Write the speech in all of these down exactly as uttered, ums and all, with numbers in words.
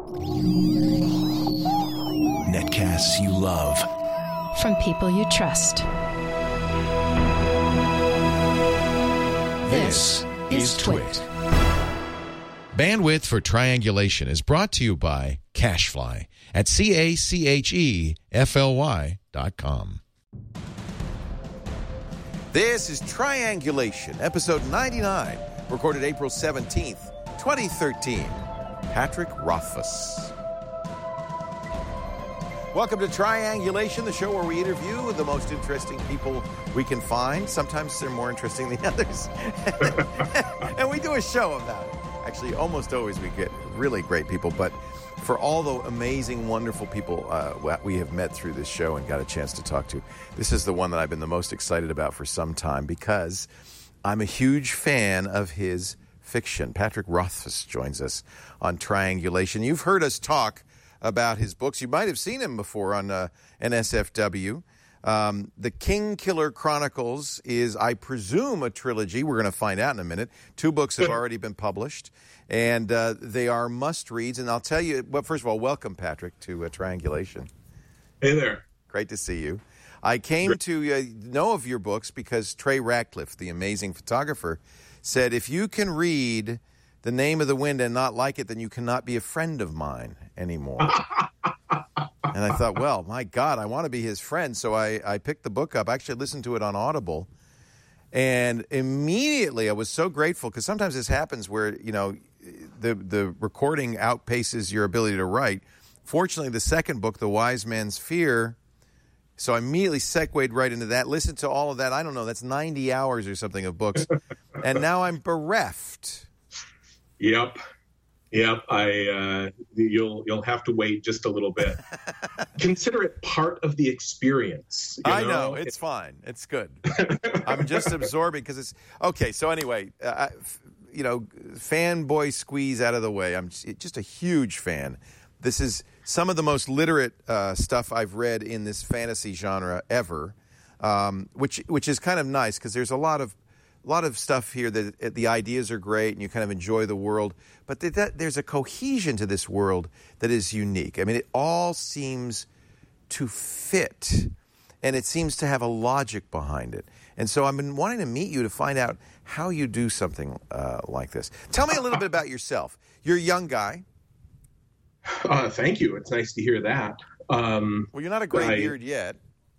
Netcasts you love. From people you trust. This is Twit. Bandwidth for Triangulation is brought to you by Cachefly at C A C H E F L Y dot com. This is Triangulation, episode ninety-nine, recorded April seventeenth, twenty thirteen. Patrick Rothfuss. Welcome to Triangulation, the show where we interview the most interesting people we can find. Sometimes they're more interesting than others. And we do a show about it. Actually, almost always we get really great people. But for all the amazing, wonderful people uh, we have met through this show and got a chance to talk to, this is the one that I've been the most excited about for some time because I'm a huge fan of his fiction. Patrick Rothfuss joins us on Triangulation. You've heard us talk about his books. You might have seen him before on uh, N S F W. Um, the Kingkiller Chronicles is, I presume, a trilogy. We're going to find out in a minute. Two books have already been published, and uh, they are must-reads. And I'll tell you, well, first of all, welcome, Patrick, to uh, Triangulation. Hey there. Great to see you. I came to uh, know of your books because Trey Ratcliffe, the amazing photographer, said, if you can read The Name of the Wind and not like it, then you cannot be a friend of mine anymore. And I thought, well, my God, I want to be his friend. So I, I picked the book up. I actually listened to it on Audible. And immediately I was so grateful because sometimes this happens where, you know, the, the recording outpaces your ability to write. Fortunately, the second book, The Wise Man's Fear, so I immediately segued right into that. Listened to all of that. I don't know, that's ninety hours or something of books. And now I'm bereft. Yep. Yep, I uh, you'll you'll have to wait just a little bit. Consider it part of the experience. You know? I know it's fine. It's good. I'm just absorbing because it's okay. So anyway, uh, you know, fanboy squeeze out of the way. I'm just a huge fan. This is some of the most literate uh, stuff I've read in this fantasy genre ever, um, which which is kind of nice because there's a lot of. A lot of stuff here that the ideas are great and you kind of enjoy the world, but that, there's a cohesion to this world that is unique. I mean, it all seems to fit, and it seems to have a logic behind it. And so I've been wanting to meet you to find out how you do something uh, like this. Tell me a little bit about yourself. You're a young guy. Uh, thank you. It's nice to hear that. Um, well, you're not a gray I... beard yet.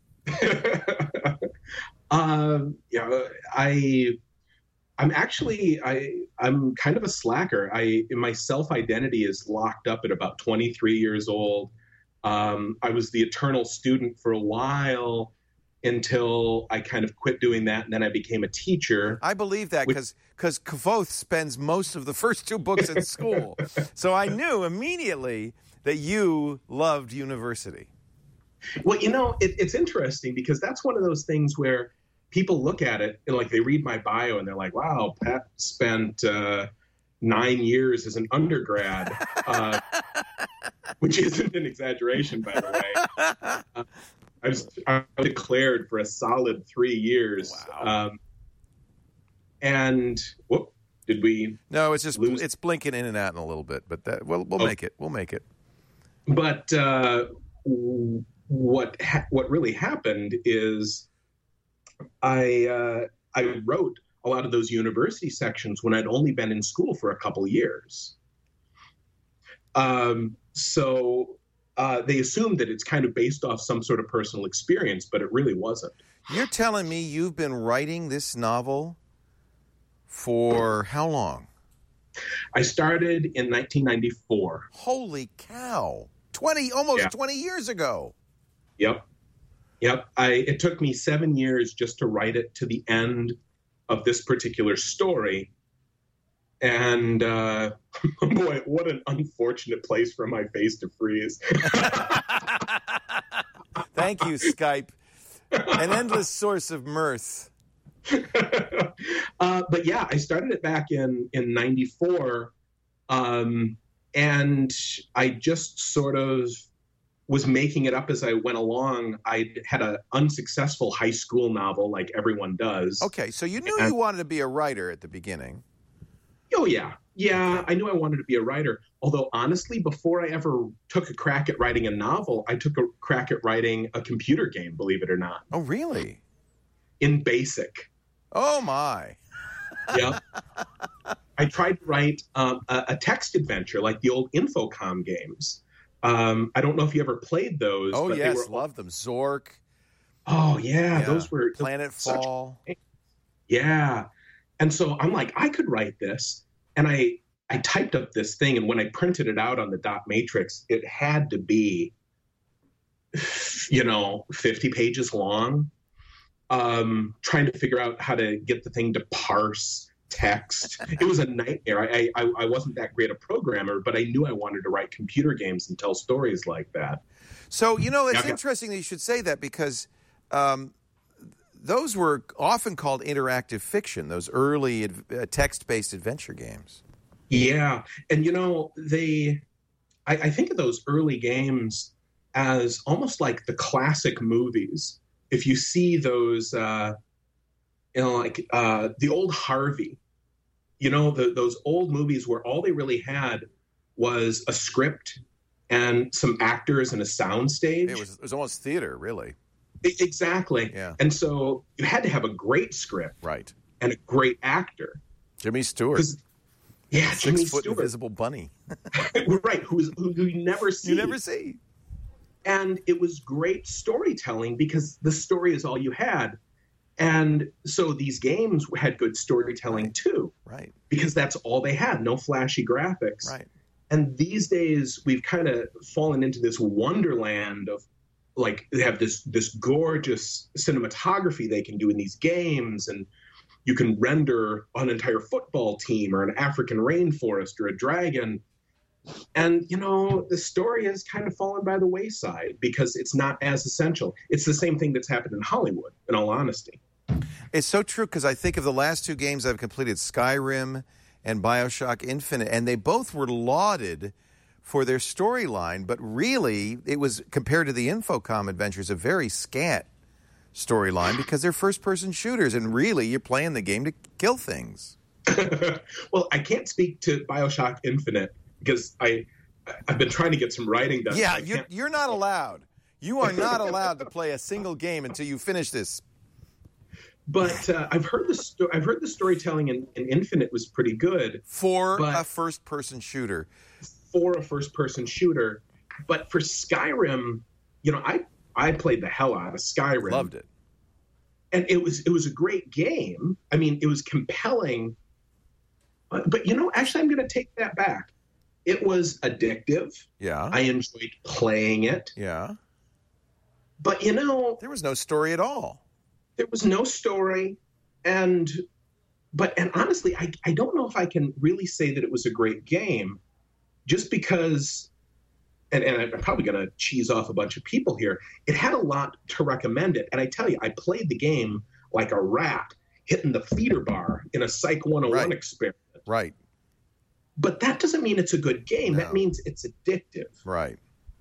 Uh, yeah, I, I'm actually, I, I'm kind of a slacker. I, my self-identity is locked up at about twenty-three years old. Um, I was the eternal student for a while until I kind of quit doing that, and then I became a teacher. I believe that because because Kvoth spends most of the first two books in school. So I knew immediately that you loved university. Well, you know, it, it's interesting because that's one of those things where people look at it and like they read my bio and they're like, wow, Pat spent uh, nine years as an undergrad, uh, which isn't an exaggeration, by the way. Uh, I was I declared for a solid three years. Wow. Um, and whoop, did we? No, it's just lose? It's blinking in and out in a little bit, but that we'll we'll oh. make it. We'll make it. But uh, what ha- what really happened is I uh, I wrote a lot of those university sections when I'd only been in school for a couple years. Um, so uh, they assumed that it's kind of based off some sort of personal experience, but it really wasn't. You're telling me you've been writing this novel for how long? I started in nineteen ninety-four. Holy cow. twenty, almost yeah. twenty years ago. Yep. Yep. I, it took me seven years just to write it to the end of this particular story. And uh, boy, what an unfortunate place for my face to freeze. Thank you, Skype. An endless source of mirth. uh, but yeah, I started it back in, in ninety-four. Um, and I just sort of was making it up as I went along. I had an unsuccessful high school novel like everyone does. Okay, so you knew and, you wanted to be a writer at the beginning. Oh, yeah. Yeah, I knew I wanted to be a writer. Although, honestly, before I ever took a crack at writing a novel, I took a crack at writing a computer game, believe it or not, Oh, really? in BASIC. Oh, my. Yeah. I tried to write um, a, a text adventure like the old Infocom games. Um, I don't know if you ever played those. Oh, but yes. They were, Love them. Zork. oh, yeah, Yeah. Those were Planet such- Fall. Yeah. And so I'm like, I could write this. And I, I typed up this thing. And when I printed it out on the dot matrix, it had to be, you know, fifty pages long. Um, trying to figure out how to get the thing to parse text. It was a nightmare. I, I, I wasn't that great a programmer, but I knew I wanted to write computer games and tell stories like that. So, you know, it's Okay. interesting that you should say that because um, those were often called interactive fiction, those early uh, text-based adventure games. Yeah. And, you know, they, I, I think of those early games as almost like the classic movies. If you see those, uh, you know, like uh, the old Harvey, you know, the, those old movies where all they really had was a script and some actors and a soundstage. It was, it was almost theater, really. I- exactly. Yeah. And so you had to have a great script Right. and a great actor. Jimmy Stewart. 'Cause- Yeah, Jimmy Six-foot Stewart. invisible bunny. Right, who's, who, who you never see. You never see. And it was great storytelling because the story is all you had. And so these games had good storytelling too, Right. because that's all they had, no flashy graphics. Right. And these days we've kind of fallen into this wonderland of like they have this this gorgeous cinematography they can do in these games, and you can render an entire football team or an African rainforest or a dragon. And, you know, the story has kind of fallen by the wayside because it's not as essential. It's the same thing that's happened in Hollywood, in all honesty. It's so true because I think of the last two games I've completed, Skyrim and BioShock Infinite, and they both were lauded for their storyline, but really it was, compared to the Infocom adventures, a very scant storyline because they're first-person shooters, and really you're playing the game to kill things. Well, I can't speak to BioShock Infinite because I, I've been trying to get some writing done. Yeah, I you're, can't- you're not allowed. You are not allowed to play a single game until you finish this. But uh, I've heard the sto- I've heard the storytelling in, in Infinite was pretty good For But- a first-person shooter. for a first-person shooter. But for Skyrim, you know, I I played the hell out of Skyrim. Loved it. And it was it was a great game. I mean, it was compelling. Uh, but you know, actually, I'm going to take that back. It was addictive. Yeah. I enjoyed playing it. yeah. But you know, There was no story at all. there was no story, and but and honestly, I I don't know if I can really say that it was a great game, just because. And, and I'm probably going to cheese off a bunch of people here. It had a lot to recommend it. And I tell you, I played the game like a rat hitting the feeder bar in a Psych one oh one Right. experiment. Right. But that doesn't mean it's a good game. No. That means it's addictive. Right.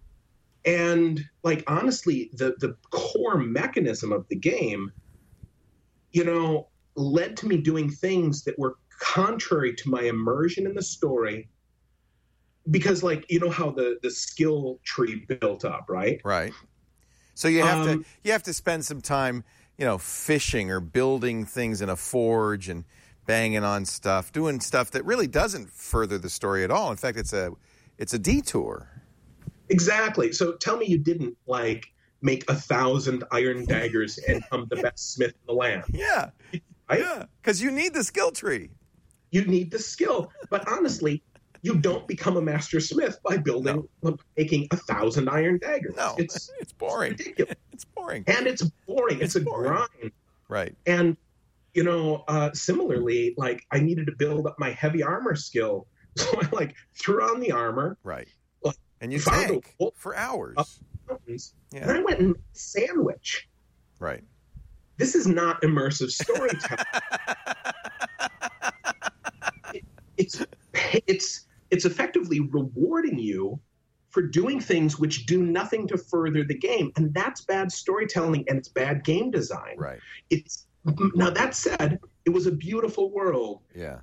And like, honestly, the, the core mechanism of the game, you know, led to me doing things that were contrary to my immersion in the story. Because, like, you know how the, the skill tree built up, right? Right. So you have Um, to you have to spend some time, you know, fishing or building things in a forge and banging on stuff, doing stuff that really doesn't further the story at all. In fact, it's a it's a detour. Exactly. So tell me you didn't, like, make a thousand iron daggers and become the best smith in the land. Yeah. Right? Yeah. Because you need the skill tree. You need the skill. But honestly, you don't become a master smith by building, making a thousand iron daggers. No. It's It's boring. ridiculous. It's boring. And it's boring. It's, It's a boring. grind. Right. And, you know, uh, similarly, like, I needed to build up my heavy armor skill. So I, like, threw on the armor, Right. Like, And you found a tank wolf for hours. up mountains, Yeah. and I went and made a sandwich. Right. This is not immersive storytelling. it, it's it's it's effectively rewarding you for doing things which do nothing to further the game, and that's bad storytelling and it's bad game design. Right. It's now that said, it was a beautiful world. Yeah.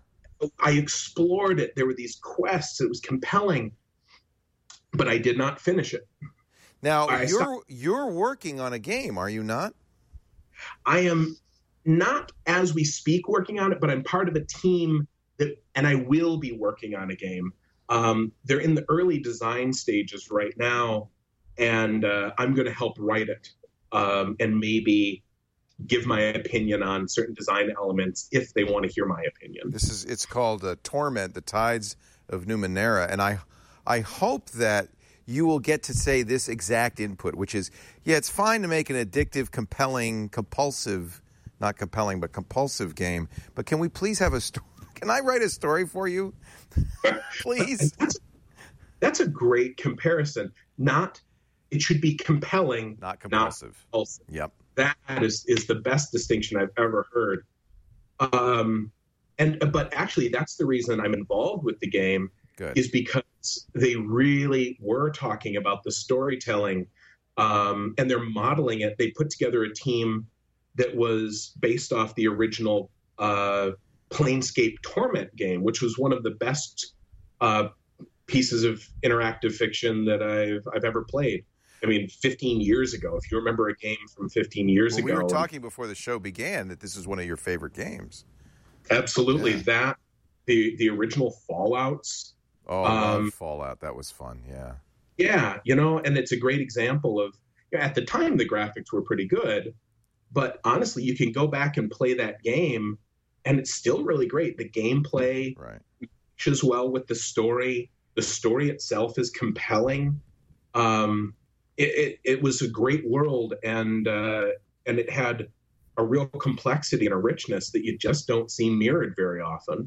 I explored it. There were these quests. It was compelling, but I did not finish it. Now, I you're stopped. you're working on a game, are you not? I am not, as we speak, working on it, but I'm part of a team that, and I will be working on a game. Um, they're in the early design stages right now, and uh, I'm going to help write it um, and maybe give my opinion on certain design elements if they want to hear my opinion. This is it's called uh, Torment: The Tides of Numenera, and I I hope that you will get to say this exact input, which is, yeah, it's fine to make an addictive, compelling, compulsive, not compelling, but compulsive game, but can we please have a story? Can I write a story for you? Please. That's, that's a great comparison. Not, it should be compelling, Not compulsive. Not compulsive. Yep. That is, is the best distinction I've ever heard. Um, and but actually, that's the reason I'm involved with the game. Good. Is because they really were talking about the storytelling, um, and they're modeling it. They put together a team that was based off the original uh, Planescape Torment game, which was one of the best uh, pieces of interactive fiction that I've I've ever played. I mean, fifteen years ago. If you remember a game from fifteen years well, ago, we were talking before the show began that this is one of your favorite games. Absolutely, Yeah. that the the original Fallouts. Oh, I love Um, Fallout. That was fun. Yeah. Yeah, you know, and it's a great example of, you know, at the time the graphics were pretty good, but honestly, you can go back and play that game, and it's still really great. The gameplay Right. matches well with the story. The story itself is compelling. Um, it, it, it was a great world, and uh, and it had a real complexity and a richness that you just don't see mirrored very often.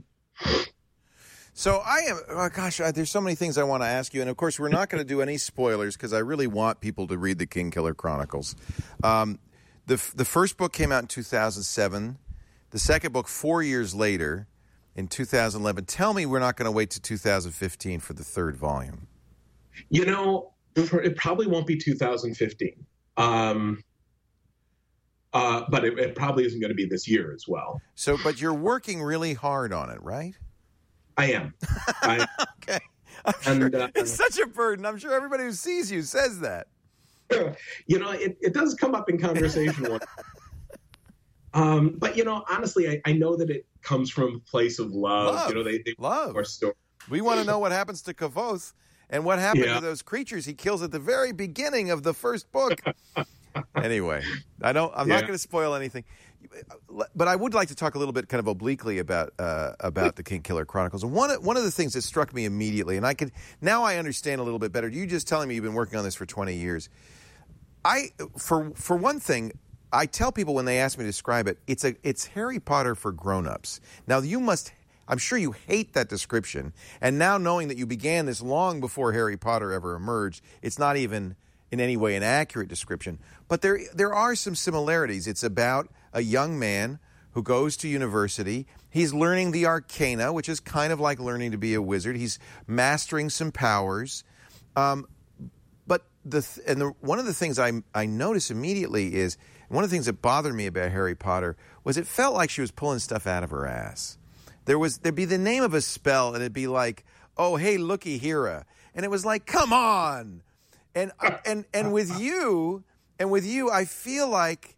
So I am, oh gosh, uh, there's so many things I want to ask you. And of course, we're not going to do any spoilers because I really want people to read the Kingkiller Chronicles. Um, the, f- the first book came out in two thousand seven. The second book, four years later, in two thousand eleven. Tell me we're not going to wait to two thousand fifteen for the third volume. You know, it probably won't be two thousand fifteen. Um, uh, but it, it probably isn't going to be this year as well. So, but you're working really hard on it, right? I am. I, Okay. I'm And, sure uh, it's such a burden. I'm sure everybody who sees you says that. you know, it, it does come up in conversation. One. Um, but, you know, honestly, I, I know that it comes from a place of love. Love. You know, they, they Love. our story. We want to know what happens to Kavoth and what happened Yeah. to those creatures he kills at the very beginning of the first book. Anyway, I don't. I'm not Yeah. going to spoil anything, but I would like to talk a little bit, kind of obliquely, about uh, about the Kingkiller Chronicles. And one one of the things that struck me immediately, and I could now I understand a little bit better. You just telling me you've been working on this for twenty years. I for for one thing, I tell people when they ask me to describe it, it's a it's Harry Potter for grown-ups. Now you must. I'm sure you hate that description. And now knowing that you began this long before Harry Potter ever emerged, it's not even in any way an accurate description. But there there are some similarities. It's about a young man who goes to university. He's learning the arcana, which is kind of like learning to be a wizard. He's mastering some powers. Um, but the th- and the, one of the things I I notice immediately is, one of the things that bothered me about Harry Potter was it felt like she was pulling stuff out of her ass. There was there'd be the name of a spell, and it'd be like, "Oh, hey, looky here," and it was like, "Come on!" And and and with you, and with you, I feel like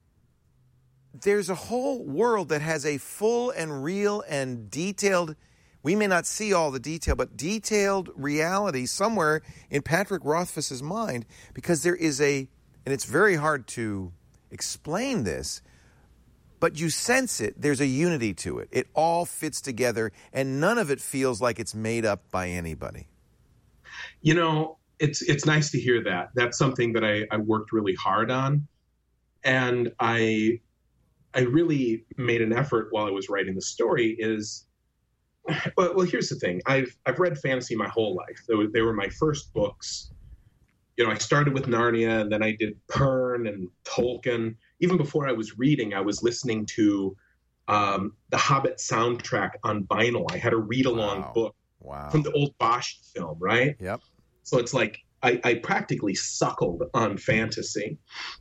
there's a whole world that has a full and real and detailed. We may not see all the detail, but detailed reality somewhere in Patrick Rothfuss's mind, because there is a, and it's very hard to explain this. But you sense it. There's a unity to it. It all fits together, and none of it feels like it's made up by anybody. You know, it's it's nice to hear that. That's something that I, I worked really hard on, and I I really made an effort while I was writing the story. Is well, well here's the thing. I've I've read fantasy my whole life. They were, they were my first books. You know, I started with Narnia, and then I did Pern and Tolkien. Even before I was reading, I was listening to um, the Hobbit soundtrack on vinyl. I had a read-along Wow. book Wow. from the old Bosch film, right? Yep. So it's like I, I practically suckled on fantasy.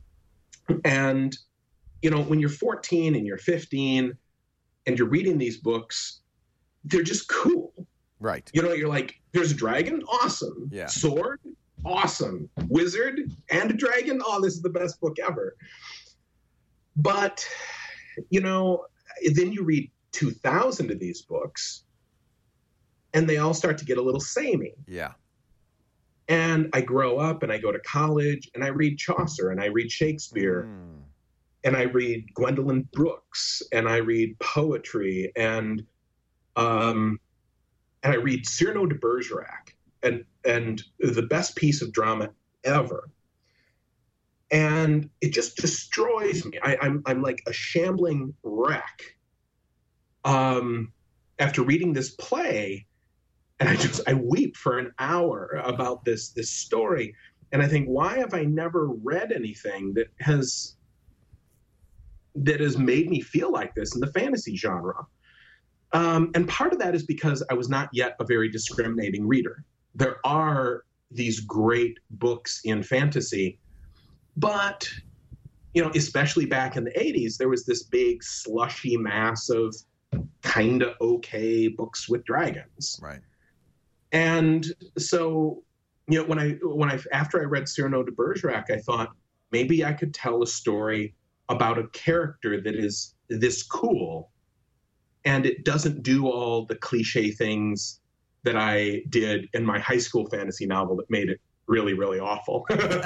And, you know, when you're fourteen and you're fifteen and you're reading these books, they're just cool. Right. You know, you're like, there's a dragon? Awesome. Yeah. Sword? Awesome. Wizard and a dragon? Oh, this is the best book ever. But, you know, then you read two thousand of these books, and they all start to get a little samey. Yeah. And I grow up and I go to college and I read Chaucer and I read Shakespeare Mm. and I read Gwendolyn Brooks and I read poetry and um and I read Cyrano de Bergerac and and the best piece of drama ever. And it just destroys me. I, I'm I'm like a shambling wreck. Um, after reading this play, and I just I weep for an hour about this this story, and I think, why have I never read anything that has that has made me feel like this in the fantasy genre? Um, and part of that is because I was not yet a very discriminating reader. There are these great books in fantasy, but, you know, especially back in the eighties, there was this big slushy mass of kind of okay books with dragons. Right. And so, you know, when I, when I, after I read Cyrano de Bergerac, I thought maybe I could tell a story about a character that is this cool, and it doesn't do all the cliche things that I did in my high school fantasy novel that made it really, really awful.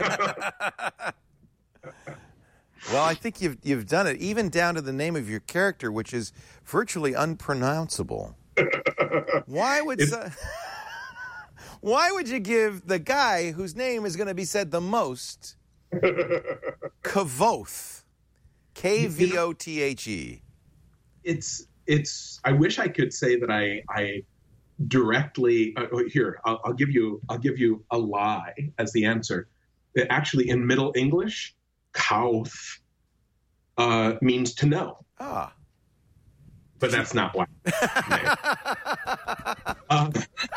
Well, I think you've you've done it, even down to the name of your character, which is virtually unpronounceable. Why would so, why would you give the guy whose name is going to be said the most Kavoth, K V O T H E? It's it's. I wish I could say that I I directly uh, here. I'll, I'll give you I'll give you a lie as the answer. Actually, in Middle English, Kauth uh, means to know. Ah. But that's not why. um,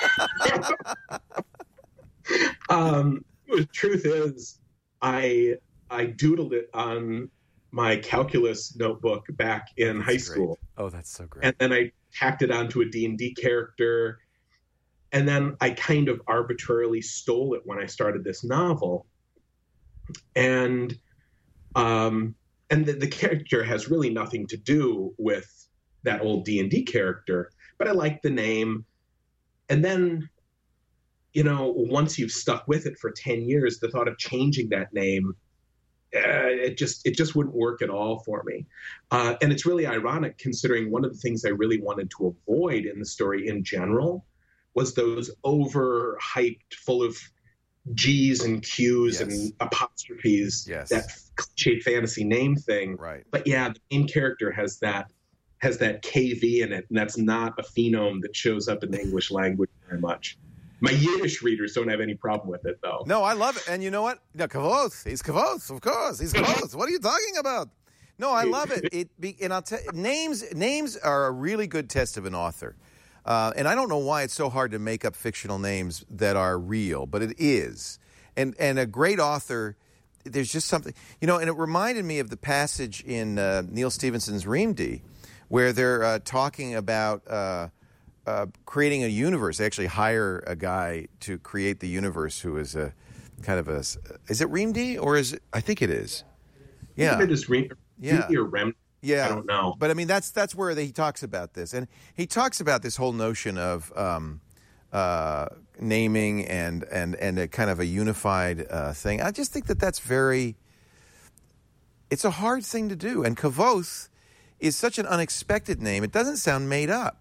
um, the truth is, I I doodled it on my calculus notebook back in That's high great. school. Oh, that's so great. And then I tacked it onto a D and D character. And then I kind of arbitrarily stole it when I started this novel. And um, and the, the character has really nothing to do with that old D and D character, but I like the name. And then, you know, once you've stuck with it for ten years, the thought of changing that name, uh, it just it just wouldn't work at all for me. Uh, and it's really ironic, considering one of the things I really wanted to avoid in the story in general was those overhyped, full of G's and Q's Yes. and apostrophes, Yes. that cliche fantasy name thing. Right. But yeah, the main character has that has that K V in it, and that's not a phenome that shows up in the English language very much. My Yiddish readers don't have any problem with it, though. No, I love it. And you know what? No, Kavoth. He's Kavoth, of course. He's Kavoth. What are you talking about? No, I love it. It be, and I'll tell names. Names are a really good test of an author. Uh, and I don't know why it's so hard to make up fictional names that are real, but it is. And and a great author, there's just something, you know. And it reminded me of the passage in uh, Neil Stephenson's Reamdy, where they're uh, talking about uh, uh, creating a universe. They actually hire a guy to create the universe who is a kind of a. Is it Reamdy or is it? I think it is. Yeah. It is Re- Yeah. Reamdy or Rem. Yeah, I don't know. But I mean, that's that's where he talks about this, and he talks about this whole notion of um, uh, naming and and and a kind of a unified uh, thing. I just think that that's very. It's a hard thing to do, and Kavoth is such an unexpected name. It doesn't sound made up.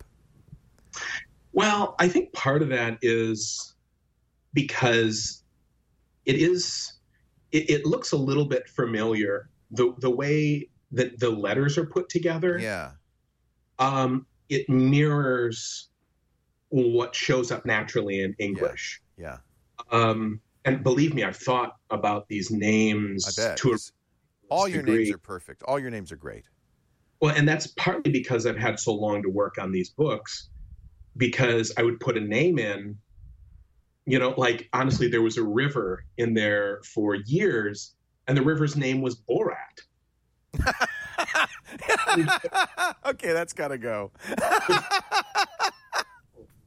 Well, I think part of that is because it is. It, it looks a little bit familiar. The the way that the letters are put together, Yeah, um, it mirrors what shows up naturally in English. yeah. Um, and believe me, I've thought about these names I bet. to a All your degree. names are perfect. All your names are great. Well, and that's partly because I've had so long to work on these books, because I would put a name in, you know, like, honestly, there was a river in there for years, and the river's name was Borat. Okay, that's got to go.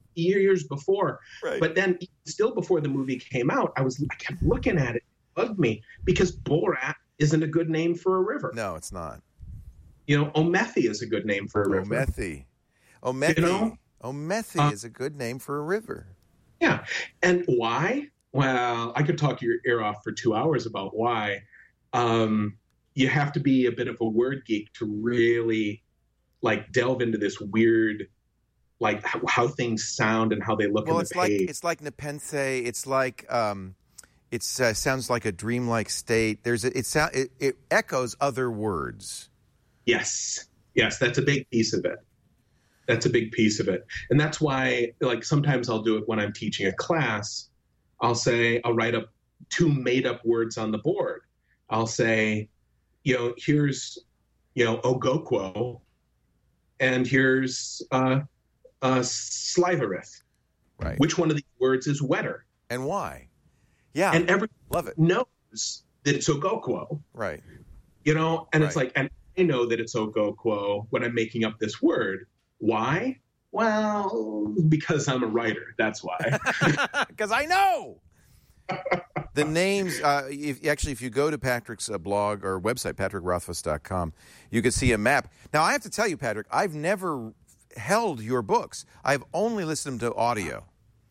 years before. Right. But then still before the movie came out, I was I kept looking at it. It bugged me because Borat isn't a good name for a river. No, it's not. You know, Omethi is a good name for a river. Omethi. Omethi. You know? Omethi Uh, is a good name for a river. Yeah. And why? Well, I could talk your ear off for two hours about why. Um, you have to be a bit of a word geek to really like delve into this weird, like how, how things sound and how they look Well, in it's the like page. it's like Nepenthe. It's like um, it uh, sounds like a dreamlike state. There's a, it sound it, it echoes other words. Yes. Yes, that's a big piece of it. That's a big piece of it. And that's why, like, sometimes I'll do it when I'm teaching a class. I'll say, I'll write up two made up words on the board. I'll say, you know, here's, you know, Ogokwo, and here's uh, uh, Sliverith. Right. Which one of these words is wetter? And why? Yeah. And everyone love it. knows that it's Ogokwo. Right. You know, and it's Right. like, and I know that it's Ogokwo when I'm making up this word. Why? Well, because I'm a writer. That's why. Because I know. The names, uh, if, actually, if you go to Patrick's uh, blog or website, patrick rothfuss dot com, you can see a map. Now, I have to tell you, Patrick, I've never held your books. I've only listened to audio.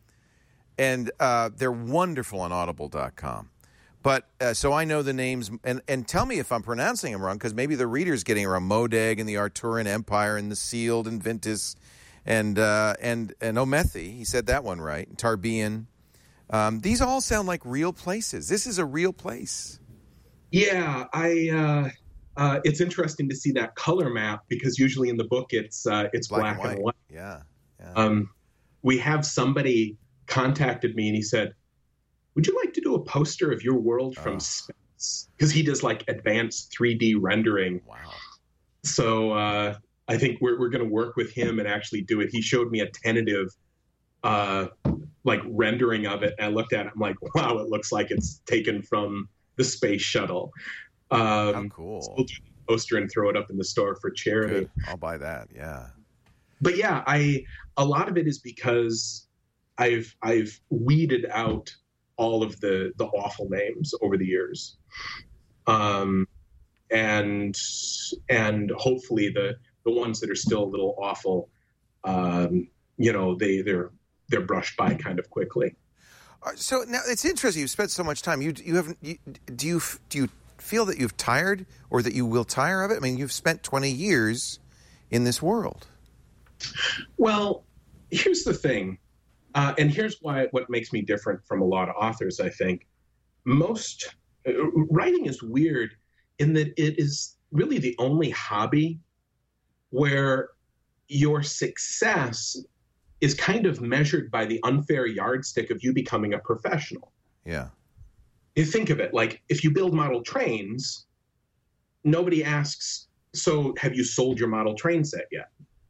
And uh, they're wonderful on audible dot com. But uh, so I know the names, and, and tell me if I'm pronouncing them wrong, because maybe the reader's getting around Modeg and the Arturan Empire and the Sealed and Ventus and uh, and and Omethi. He said that one right. Tarbean. Um, these all sound like real places. This is a real place. Yeah, I. Uh, uh, it's interesting to see that color map because usually in the book it's uh, it's black, Black and and white. white. Yeah. yeah. Um, we have somebody contacted me and he said, would you like to do a poster of your world from Oh. space? Because he does like advanced three D rendering. Wow. So uh, I think we're we're going to work with him and actually do it. He showed me a tentative uh, like rendering of it. And I looked at it. I'm like, wow, it looks like it's taken from the space shuttle. Um, How cool. so we'll do the poster and throw it up in the store for charity. Good. I'll buy that. Yeah. But yeah, I a lot of it is because I've I've weeded out all of the the awful names over the years, um, and and hopefully the the ones that are still a little awful, um, you know, they they're they're brushed by kind of quickly. Uh, So now it's interesting. You've spent so much time. You you haven't. You, do you do you feel that you've tired, or that you will tire of it? I mean, you've spent twenty years in this world. Well, here's the thing, uh, and here's why what makes me different from a lot of authors. I think most uh, writing is weird in that it is really the only hobby where your success is kind of measured by the unfair yardstick of you becoming a professional. Yeah. You think of it like if you build model trains, nobody asks, so have you sold your model train set yet?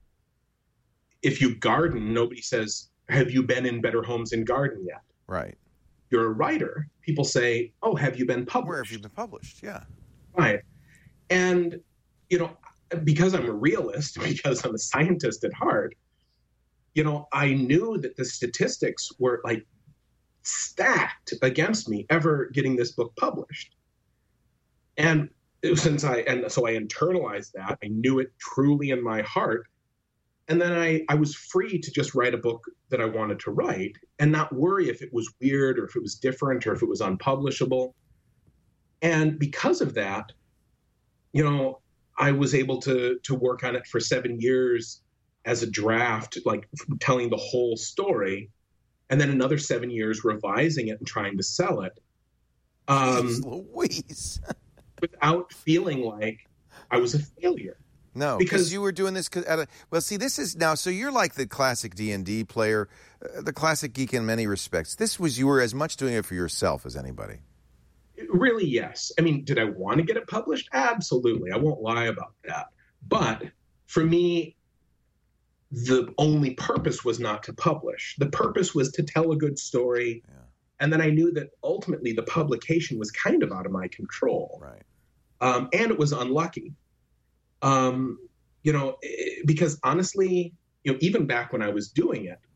If you garden, nobody says, have you been in Better Homes and Garden yet? Right. You're a writer. People say, oh, have you been published? Where have you been published? Yeah. Right. And, you know, because I'm a realist, because I'm a scientist at heart, you know, I knew that the statistics were like stacked against me ever getting this book published. And since I, and so I internalized that, I knew it truly in my heart. And then I, I was free to just write a book that I wanted to write and not worry if it was weird or if it was different or if it was unpublishable. And because of that, you know, I was able to to work on it for seven years as a draft, like telling the whole story, and then another seven years revising it and trying to sell it. Um, Jeez Louise. without feeling like I was a failure. No, Because- because you were doing this at a, well, see, this is now, so you're like the classic D and D player, uh, the classic geek in many respects. This was, you were as much doing it for yourself as anybody. Really, yes. I mean, did I want to get it published? Absolutely. I won't lie about that. But for me, the only purpose was not to publish. The purpose was to tell a good story. Yeah. And then I knew that ultimately the publication was kind of out of my control. Right. Um, and it was unlucky. Um, you know, eh, because honestly, you know, even back when I was doing it,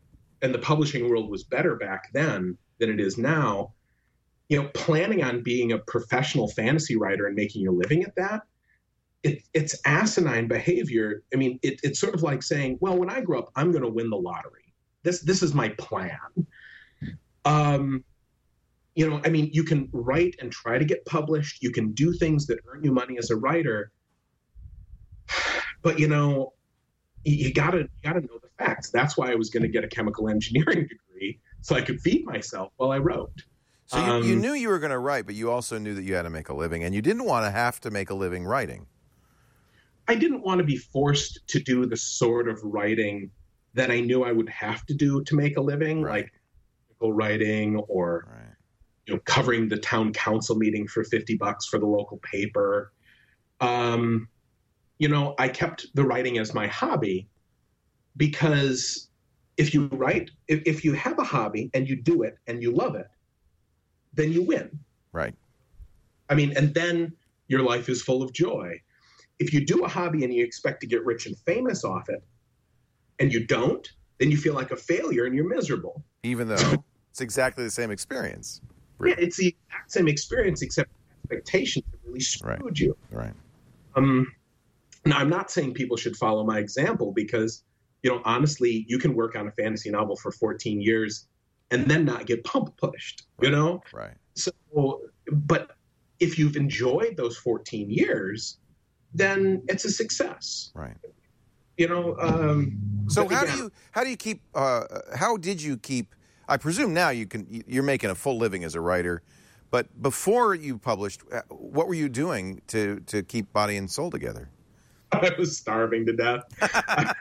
and the publishing world was better back then than it is now, you know, planning on being a professional fantasy writer and making your living at that, it, it's asinine behavior. I mean, it, it's sort of like saying, well, when I grow up, I'm going to win the lottery. This, this is my plan. Um, you know, I mean, you can write and try to get published. You can do things that earn you money as a writer. But, you know, you, you gotta, you gotta know the facts. That's why I was going to get a chemical engineering degree so I could feed myself while I wrote. So you, um, you knew you were going to write, but you also knew that you had to make a living, and you didn't want to have to make a living writing. I didn't want to be forced to do the sort of writing that I knew I would have to do to make a living, Right. like article writing or Right. you know covering the town council meeting for fifty bucks for the local paper. Um, you know, I kept the writing as my hobby because if you write, if, if you have a hobby and you do it and you love it, then you win. Right. I mean, and then your life is full of joy. If you do a hobby and you expect to get rich and famous off it, and you don't, then you feel like a failure and you're miserable. Even though it's exactly the same experience. Yeah, it's the exact same experience, except expectations have really screwed Right. you. Right. Um, now, I'm not saying people should follow my example because, you know, honestly, you can work on a fantasy novel for fourteen years and then not get pump pushed, you know? Right. So, but if you've enjoyed those fourteen years, then it's a success. Right. You know. Um, So but how again, do you how do you keep uh, how did you keep? I presume now you can you're making a full living as a writer, but before you published, what were you doing to to keep body and soul together? I was starving to death.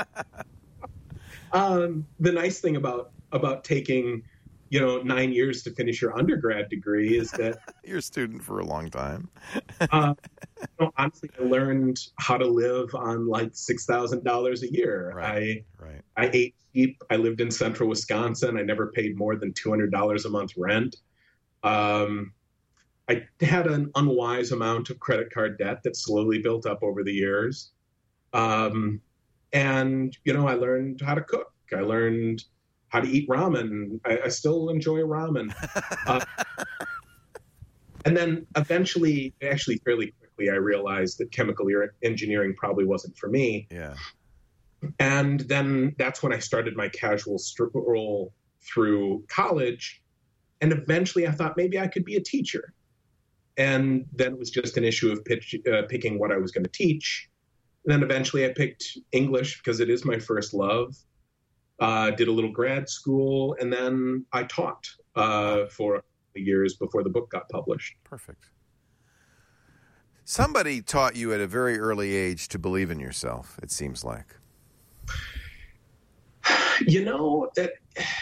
um, the nice thing about about taking, you know, nine years to finish your undergrad degree is that You're a student for a long time. uh, you know, honestly, I learned how to live on like six thousand dollars a year. Right. Right. I I ate cheap. I lived in central Wisconsin. I never paid more than two hundred dollars a month rent. Um, I had an unwise amount of credit card debt that slowly built up over the years. Um, and, you know, I learned how to cook. I learned how to eat ramen. I, I still enjoy ramen. Uh, and then eventually, actually fairly quickly, I realized that chemical engineering probably wasn't for me. Yeah. And then that's when I started my casual stroll through college. And eventually I thought maybe I could be a teacher. And then it was just an issue of pitch, uh, picking what I was going to teach. And then eventually I picked English because it is my first love. Uh, did a little grad school, and then I taught uh, for years before the book got published. Perfect. Somebody taught you at a very early age to believe in yourself, it seems like. You know, that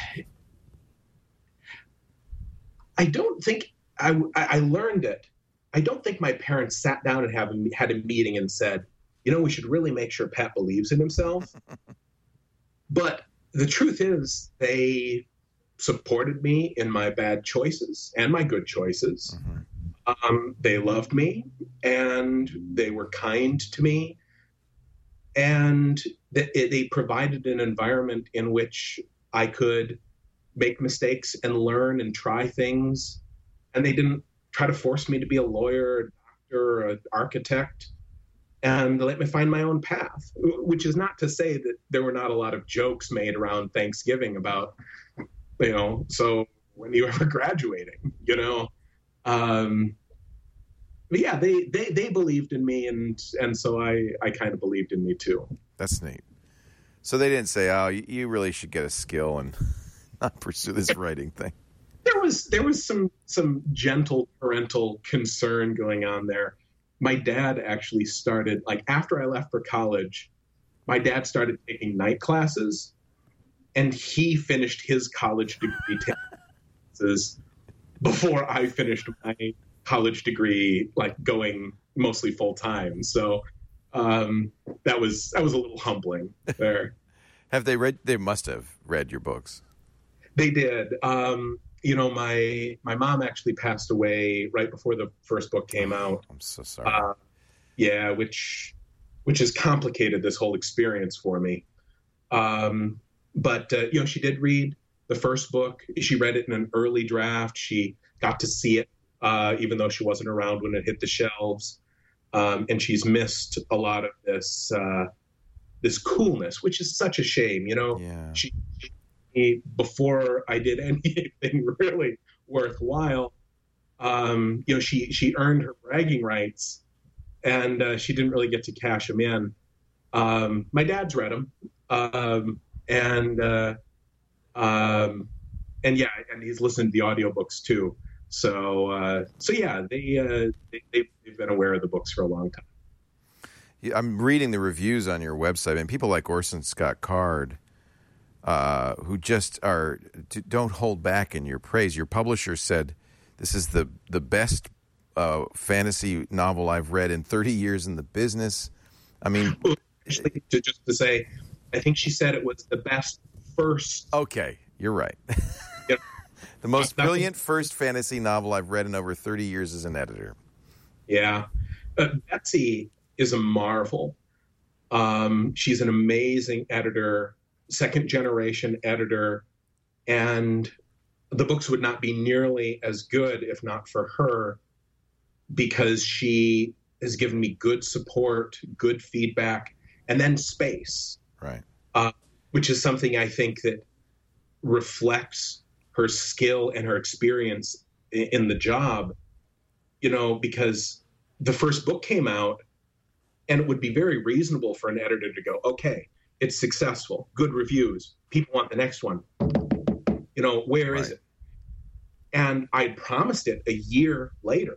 I don't think I, I learned it. I don't think my parents sat down and have a, had a meeting and said, you know, we should really make sure Pat believes in himself. But the truth is they supported me in my bad choices and my good choices. Mm-hmm. Um, they loved me and they were kind to me. And they, they provided an environment in which I could make mistakes and learn and try things. And they didn't try to force me to be a lawyer, a doctor, or an architect. And they let me find my own path, which is not to say that there were not a lot of jokes made around Thanksgiving about, you know, so when are you ever graduating, you know? Um, but yeah, they, they, they believed in me, and and so I, I kind of believed in me too. That's neat. So they didn't say, oh, you, you really should get a skill and not pursue this writing thing. There was there was some some gentle parental concern going on there. My dad actually started, like after I left for college, my dad started taking night classes, and he finished his college degree classes before I finished my college degree, like going mostly full time. So um, that was that was a little humbling there. Have they read? They must have read your books. They did. Um, you know, my my mom actually passed away right before the first book came out. I'm so sorry. Uh, yeah, which which has complicated this whole experience for me. Um, but, uh, you know, she did read the first book. She read it in an early draft. She got to see it, uh, even though she wasn't around when it hit the shelves. Um, and she's missed a lot of this, uh, this coolness, which is such a shame. You know, Yeah. she, she, before I did anything really worthwhile, um, you know, she, she earned her bragging rights, and uh, she didn't really get to cash them in. Um, my dad's read them. Um, and, uh, um, and yeah, and he's listened to the audiobooks too. So, uh, so yeah, they, uh, they, they've been aware of the books for a long time. Yeah, I'm reading the reviews on your website, and people like Orson Scott Card, uh, who just are, don't hold back in your praise. Your publisher said, this is the, the best, uh, fantasy novel I've read in thirty years in the business. I mean, Actually, to, just to say, I think she said it was the best first. Okay, you're right. You know, the most that brilliant was, first fantasy novel I've read in over thirty years as an editor. Yeah. Uh, Betsy is a marvel. Um, she's an amazing editor, second generation editor, and the books would not be nearly as good if not for her, because she has given me good support, good feedback, and then space. Right. Uh, which is something I think that reflects her skill and her experience in, in the job, you know, because the first book came out, and it would be very reasonable for an editor to go, okay, it's successful, good reviews, people want the next one. You know, where is Right. it? And I promised it a year later.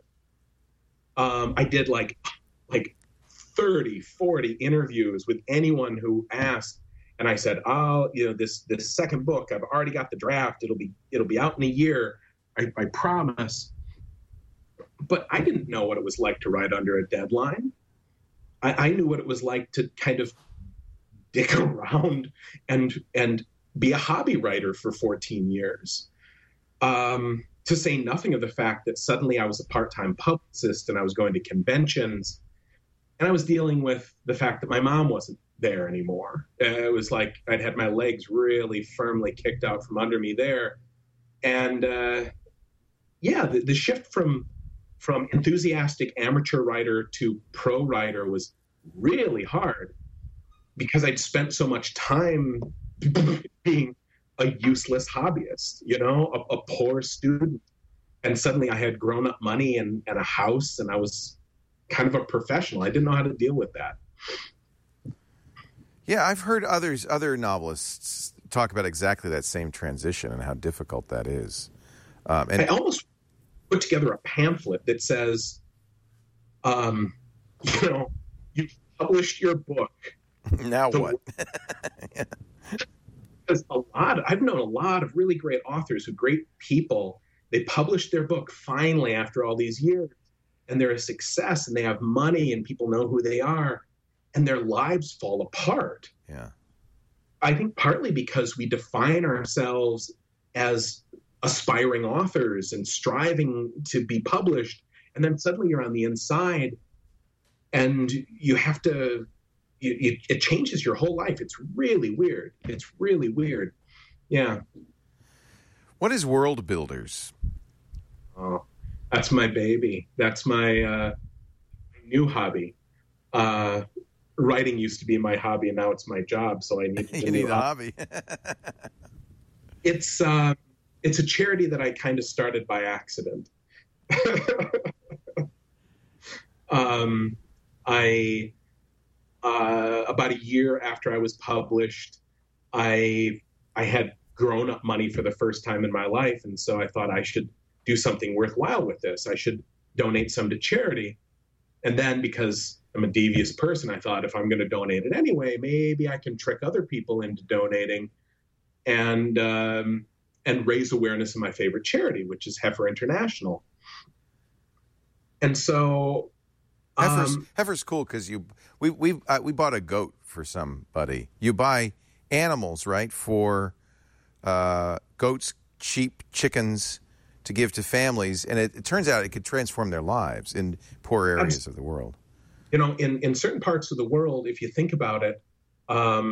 Um, I did like, like thirty, forty interviews with anyone who asked. And I said, oh, you know, this, this second book, I've already got the draft. It'll be, it'll be out in a year. I, I promise. But I didn't know what it was like to write under a deadline. I, I knew what it was like to kind of dick around and, and be a hobby writer for fourteen years. Um, to say nothing of the fact that suddenly I was a part-time publicist and I was going to conventions, and I was dealing with the fact that my mom wasn't there anymore. Uh, it was like I'd had my legs really firmly kicked out from under me there. And uh, yeah, the, the shift from from enthusiastic amateur writer to pro writer was really hard, because I'd spent so much time being a useless hobbyist, you know, a, a poor student. And suddenly I had grown up money and, and a house, and I was kind of a professional. I didn't know how to deal with that. Yeah, I've heard others, other novelists talk about exactly that same transition and how difficult that is. Um, and I almost put together a pamphlet that says, um, you know, you published your book. now The- what? Because a lot, I've known a lot of really great authors who great people. They published their book finally after all these years, and they're a success, and they have money, and people know who they are, and their lives fall apart. Yeah. I think partly because we define ourselves as aspiring authors and striving to be published, and then suddenly you're on the inside, and you have to. You, you, it changes your whole life. It's really weird. It's really weird. Yeah. What is World Builders? Oh, that's my baby. That's my uh, new hobby. Uh, writing used to be my hobby, and now it's my job. So I need you need a hobby. It's uh, it's a charity that I kind of started by accident. um, I. Uh, about a year after I was published, I I had grown up money for the first time in my life, and so I thought I should do something worthwhile with this. I should donate some to charity. And then, because I'm a devious person, I thought, if I'm going to donate it anyway, maybe I can trick other people into donating and um, and raise awareness of my favorite charity, which is Heifer International. And so Heifer's, um, Heifer's cool because you we we uh, we bought a goat for somebody. You buy animals, right, for uh, goats, sheep, chickens to give to families, and it, it turns out it could transform their lives in poor areas of the world. You know, in, in certain parts of the world, if you think about it, um,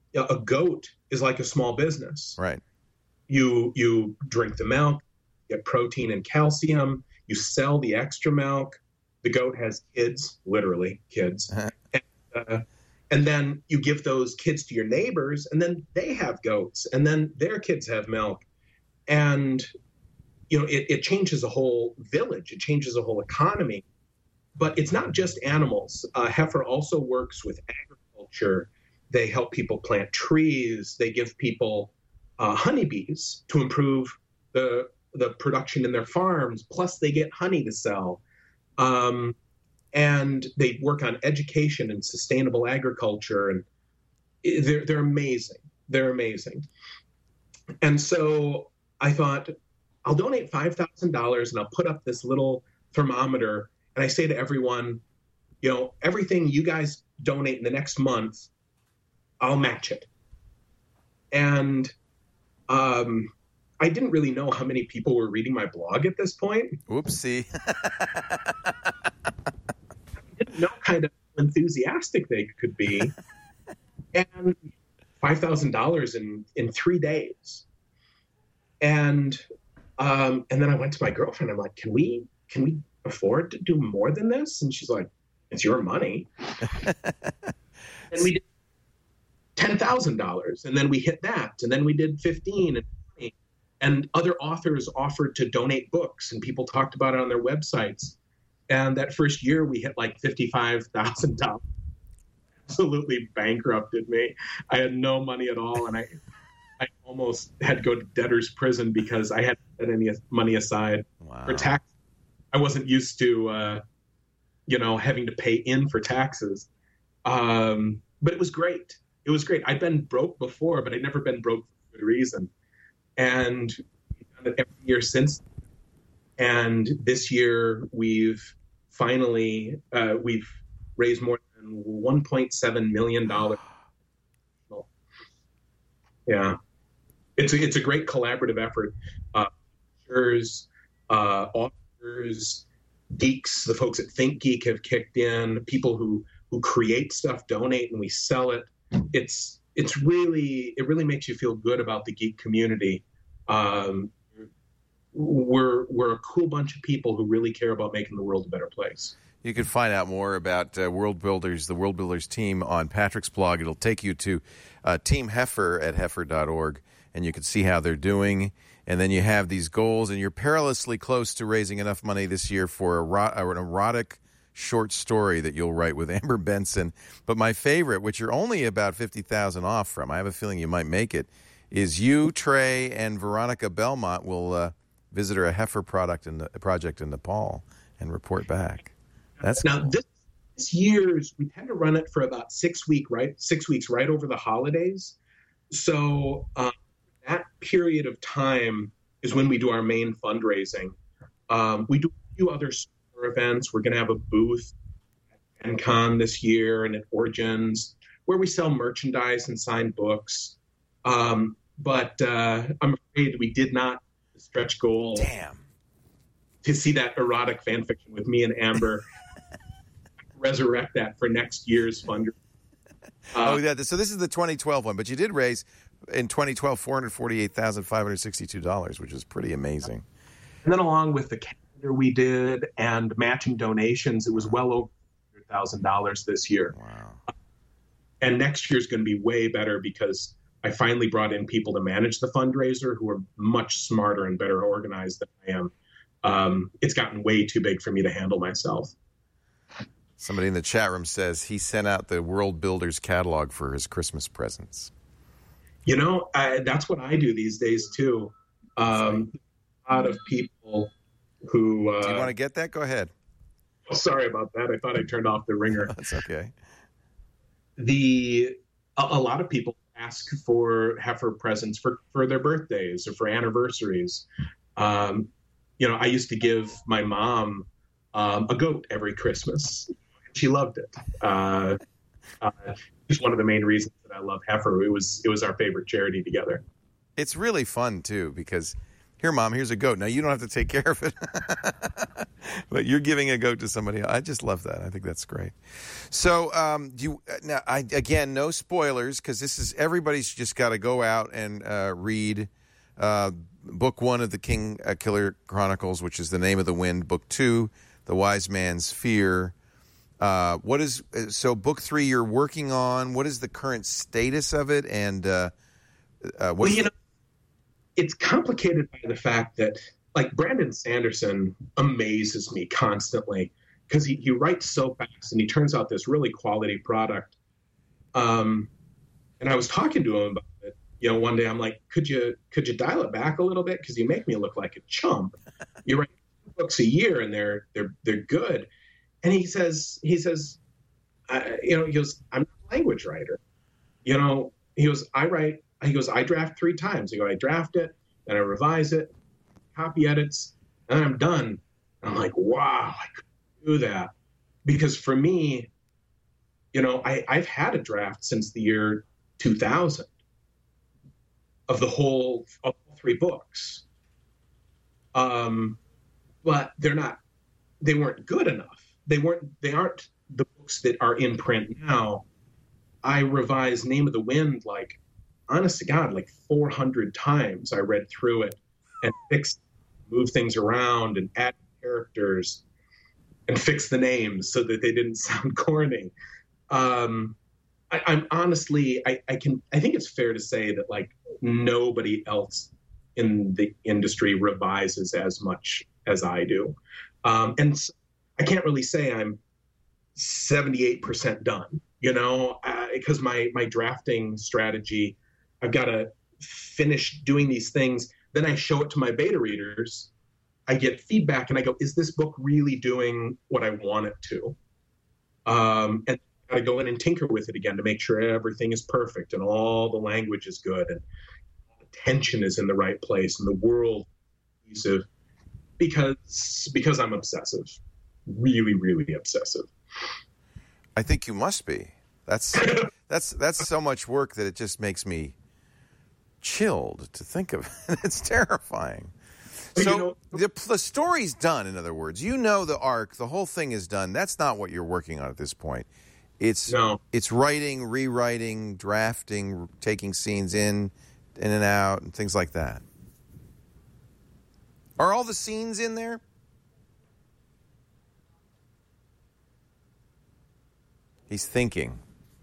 a goat is like a small business. Right. You you drink the milk, get protein and calcium. You sell the extra milk. The goat has kids, literally kids, and, uh, and then you give those kids to your neighbors, and then they have goats, and then their kids have milk, and you know it, it changes a whole village. It changes a whole economy. But it's not just animals. Uh, Heifer also works with agriculture. They help people plant trees. They give people uh, honeybees to improve the the production in their farms. Plus, they get honey to sell. Um, and they work on education and sustainable agriculture. And they're, they're amazing. They're amazing. And so I thought, I'll donate five thousand dollars and I'll put up this little thermometer. And I say to everyone, you know, everything you guys donate in the next month, I'll match it. And um, I didn't really know how many people were reading my blog at this point. Whoopsie. I didn't know kind of enthusiastic they could be. And five thousand dollars in, in three days. And um, and then I went to my girlfriend. I'm like, can we can we afford to do more than this? And she's like, it's your money. And we did ten thousand dollars, and then we hit that, and then we did fifteen and twenty, and other authors offered to donate books, and people talked about it on their websites. And that first year we hit like fifty-five thousand dollars. Absolutely bankrupted me. I had no money at all, and I I almost had to go to debtor's prison because I hadn't set any money aside Wow. for tax. I wasn't used to, uh, you know, having to pay in for taxes. Um, but it was great. It was great. I'd been broke before, but I'd never been broke for good reason. And we've done it every year since. And this year we've finally, uh, we've raised more than one point seven million dollars. Yeah. It's a, it's a great collaborative effort. Uh, uh, authors, geeks, the folks at ThinkGeek have kicked in, people who, who create stuff, donate, and we sell it. It's it's really, it really makes you feel good about the geek community. Um, we're, we're a cool bunch of people who really care about making the world a better place. You can find out more about uh, World Builders, the World Builders team on Patrick's blog. It'll take you to uh, Team Heifer at heifer dot org, and you can see how they're doing. And then you have these goals, and you're perilously close to raising enough money this year for a ro- an erotic short story that you'll write with Amber Benson. But my favorite, which you're only about fifty thousand dollars off from, I have a feeling you might make it, is you, Trey, and Veronica Belmont will uh, visit a heifer product in the, project in Nepal and report back. That's now cool. this, this year's we tend to run it for about six week right six weeks right over the holidays. So um, that period of time is when we do our main fundraising. Um, we do a few other smaller events. We're going to have a booth at Gen Con this year and at Origins where we sell merchandise and sign books. Um, but uh, I'm afraid we did not stretch goal. Damn. To see that erotic fan fiction with me and Amber. Resurrect that for next year's fundraiser. Uh, oh, yeah. So this is the twenty twelve one, but you did raise in twenty twelve four hundred forty-eight thousand five hundred sixty-two dollars, which is pretty amazing. And then along with the calendar we did and matching donations, it was well over one hundred thousand dollars this year. Wow. And next year's going to be way better because I finally brought in people to manage the fundraiser who are much smarter and better organized than I am. Um, it's gotten way too big for me to handle myself. Somebody in the chat room says he sent out the World Builders catalog for his Christmas presents. You know, I, that's what I do these days, too. Um, a lot of people who... Uh, Do you want to get that? Go ahead. Oh, sorry about that. I thought I turned off the ringer. That's okay. The a, a lot of people ask for heifer presents for, for their birthdays or for anniversaries. Um, you know, I used to give my mom um, a goat every Christmas. She loved it. Uh, uh, it's one of the main reasons that I love heifer. It was it was our favorite charity together. It's really fun, too, because here, Mom, here's a goat. Now, you don't have to take care of it. But you're giving a goat to somebody else. I just love that. I think that's great. So, um, do you now? I again, no spoilers because this is everybody's just got to go out and uh, read uh, book one of the King uh, Killer Chronicles, which is The Name of the Wind. Book two, The Wise Man's Fear. Uh, what is so? Book three, you're working on. What is the current status of it? And uh, uh, well, you the- know, it's complicated by the fact that. Like Brandon Sanderson amazes me constantly because he, he writes so fast and he turns out this really quality product. Um, and I was talking to him about it, you know, one day I'm like, could you, could you dial it back a little bit? Cause you make me look like a chump. You write books a year and they're, they're, they're good. And he says, he says, uh, you know, he goes, I'm not a language writer. You know, he goes, I write, he goes, I draft three times. I go, I draft it, then I revise it, copy edits, and I'm done. And I'm like, wow, I couldn't do that. Because for me, you know, I, I've had a draft since the year two thousand of the whole, of all three books. Um, but they're not, they weren't good enough. They weren't, they aren't the books that are in print now. I revised Name of the Wind, like, honest to God, like four hundred times I read through it and fixed, move things around and add characters and fix the names so that they didn't sound corny. Um, I, I'm honestly, I, I can, I think it's fair to say that like nobody else in the industry revises as much as I do. Um, and I can't really say I'm seventy-eight percent done, you know, because uh, my, my drafting strategy, I've got to finish doing these things. Then I show it to my beta readers. I get feedback and I go, is this book really doing what I want it to? Um, and I go in and tinker with it again to make sure everything is perfect and all the language is good and the tension is in the right place and the world is cohesive because, because I'm obsessive, really, really obsessive. I think you must be. That's, that's, that's so much work that it just makes me chilled to think of. It's terrifying. So you know, the, the story's done, in other words. You know the arc, the whole thing is done. That's not what you're working on at this point. It's no. It's writing, rewriting, drafting, taking scenes in, in and out, and things like that. Are all the scenes in there? He's thinking.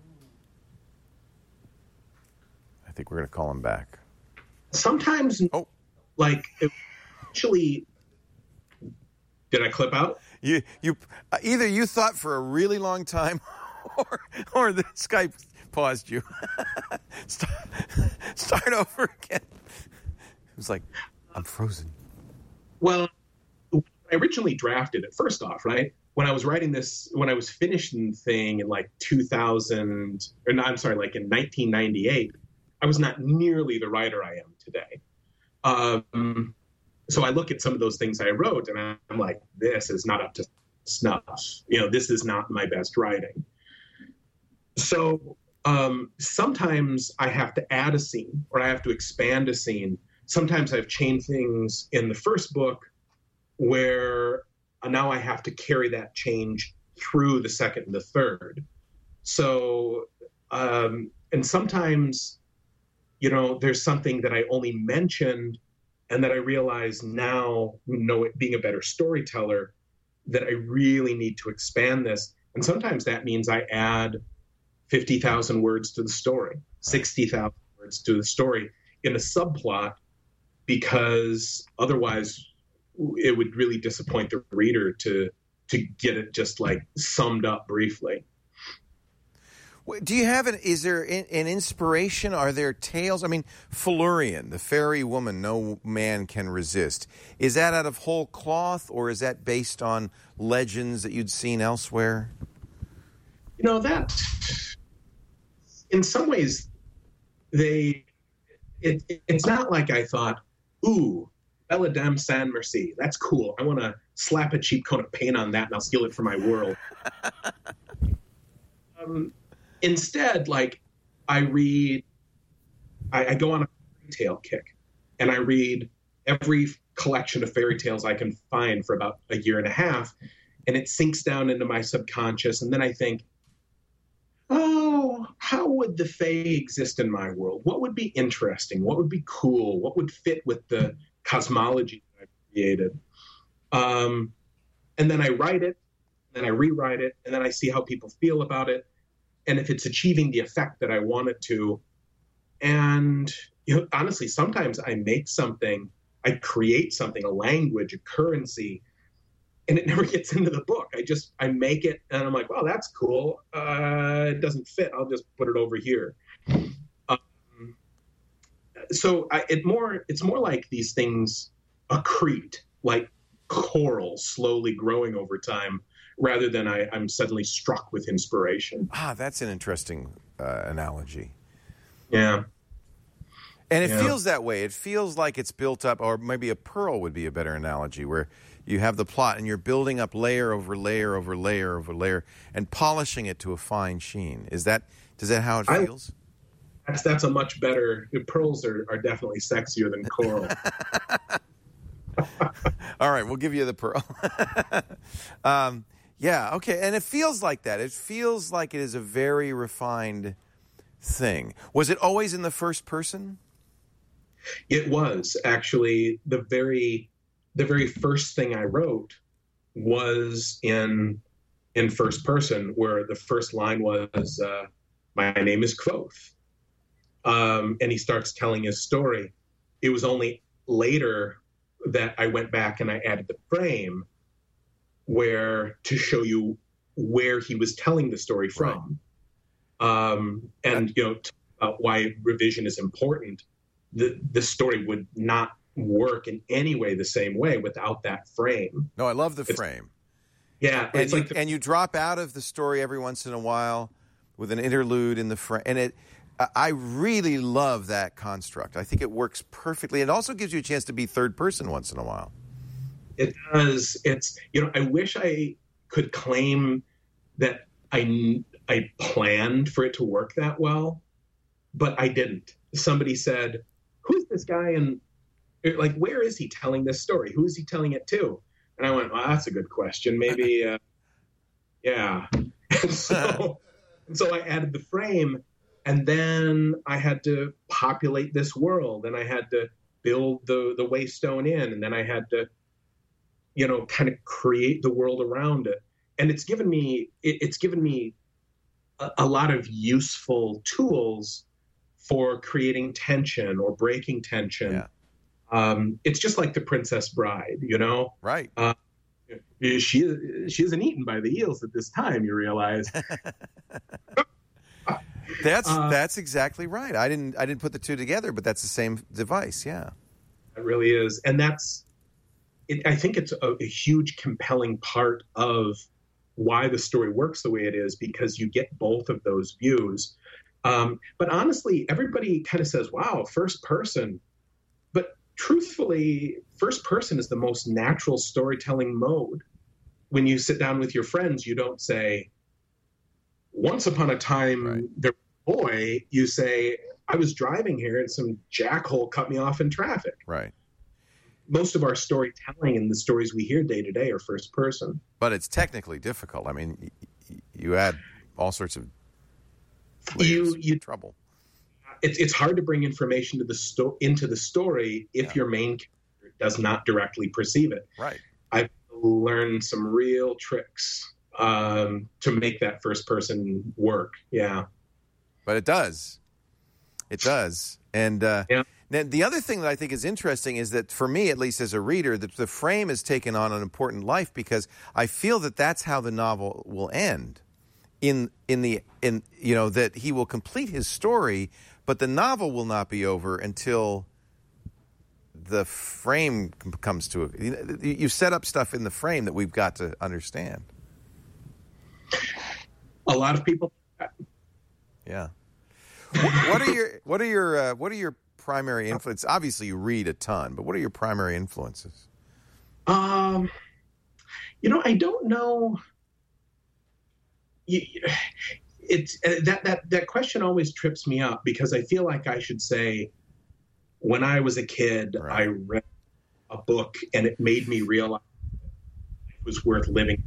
I think we're going to call him back. Sometimes, oh. like, actually, did I clip out? You, you, uh, either you thought for a really long time, or, or the Skype paused you. start, start over again. It was like, I'm frozen. Well, when I originally drafted it, first off, right? When I was writing this, when I was finishing the thing in like two thousand, or no, I'm sorry, like in nineteen ninety-eight, I was not nearly the writer I am today. Um, so I look at some of those things I wrote and I'm like, this is not up to snuff. You know, this is not my best writing. So um, sometimes I have to add a scene or I have to expand a scene. Sometimes I've changed things in the first book where now I have to carry that change through the second and the third. So, um, and sometimes, you know, there's something that I only mentioned and that I realize now, you know, being a better storyteller, that I really need to expand this. And sometimes that means I add fifty thousand words to the story, sixty thousand words to the story in a subplot, because otherwise it would really disappoint the reader to to get it just like summed up briefly. Do you have an, is there an, an inspiration? Are there tales? I mean, Felurian, the fairy woman no man can resist. Is that out of whole cloth, or is that based on legends that you'd seen elsewhere? You know, that, in some ways, they, it, it, it's not like I thought, ooh, Bella Dame San Merci, that's cool. I want to slap a cheap coat of paint on that and I'll steal it for my world. um, Instead, like, I read, I, I go on a fairy tale kick, and I read every collection of fairy tales I can find for about a year and a half, and it sinks down into my subconscious. And then I think, oh, how would the Fae exist in my world? What would be interesting? What would be cool? What would fit with the cosmology that I've created? Um, and then I write it, then I rewrite it, and then I see how people feel about it, and if it's achieving the effect that I want it to. And you know, honestly, sometimes I make something, I create something, a language, a currency, and it never gets into the book. I just, I make it, and I'm like, well, that's cool. Uh, it doesn't fit. I'll just put it over here. Um, so I, it more, it's more like these things accrete, like coral slowly growing over time, rather than I, I'm suddenly struck with inspiration. Ah, that's an interesting uh, analogy. Yeah. And it Yeah. feels that way. It feels like it's built up, or maybe a pearl would be a better analogy, where you have the plot and you're building up layer over layer over layer over layer and polishing it to a fine sheen. Is that, is that how it I- feels? That's, that's a much better, pearls are, are definitely sexier than coral. All right, we'll give you the pearl. um, yeah, okay. And it feels like that. It feels like it is a very refined thing. Was it always in the first person? It was actually the very, the very first thing I wrote was in, in first person, where the first line was, uh, "My name is Kvothe." Um, and he starts telling his story. It was only later that I went back and I added the frame where to show you where he was telling the story from. Right. Um, and, you know, t- about why revision is important. The, the story would not work in any way the same way without that frame. No, I love the It's- frame. Yeah. And It's you, like the, and you drop out of the story every once in a while with an interlude in the frame. And it, I- I really love that construct. I think it works perfectly. It also gives you a chance to be third person once in a while. It does. It's, you know, I wish I could claim that I, I planned for it to work that well, but I didn't. Somebody said, "Who's this guy?" And like, where is he telling this story? Who is he telling it to? And I went, well, that's a good question. Maybe, uh, yeah. And so, and so I added the frame, and then I had to populate this world, and I had to build the, the Waystone Inn, and then I had to, you know, kind of create the world around it. And it's given me, it, it's given me a, a lot of useful tools for creating tension or breaking tension. Yeah. Um, it's just like the Princess Bride, you know? Right. Uh, she she isn't eaten by the eels at this time, you realize. That's uh, that's exactly right. I didn't I didn't put the two together, but that's the same device. Yeah. It really is. And that's, it, I think it's a, a huge compelling part of why the story works the way it is, because you get both of those views. Um, but honestly, everybody kind of says, wow, first person. But truthfully, first person is the most natural storytelling mode. When you sit down with your friends, you don't say, once upon a time, Right. there was a boy. You say, I was driving here and some jackhole cut me off in traffic. Right. Most of our storytelling and the stories we hear day to day are first person. But it's technically difficult. I mean, y- y- you add all sorts of layers You, you, of trouble. it's it's hard to bring information to the sto- into the story if Yeah. your main character does not directly perceive it. Right. I've learned some real tricks um, to make that first person work. Yeah. But it does. It does. And uh, Yeah. now the other thing that I think is interesting is that for me, at least as a reader, that the frame has taken on an important life, because I feel that that's how the novel will end. In in the in you know that he will complete his story, but the novel will not be over until the frame com- comes to a. You know, you set up stuff in the frame that we've got to understand. A lot of people. Yeah. What, what are your what are your uh, what are your primary influences? Obviously, you read a ton, but what are your primary influences? Um, you know, I don't know. You, it's uh, that that that question always trips me up, because I feel like I should say, when I was a kid, Right. I read a book and it made me realize it was worth living.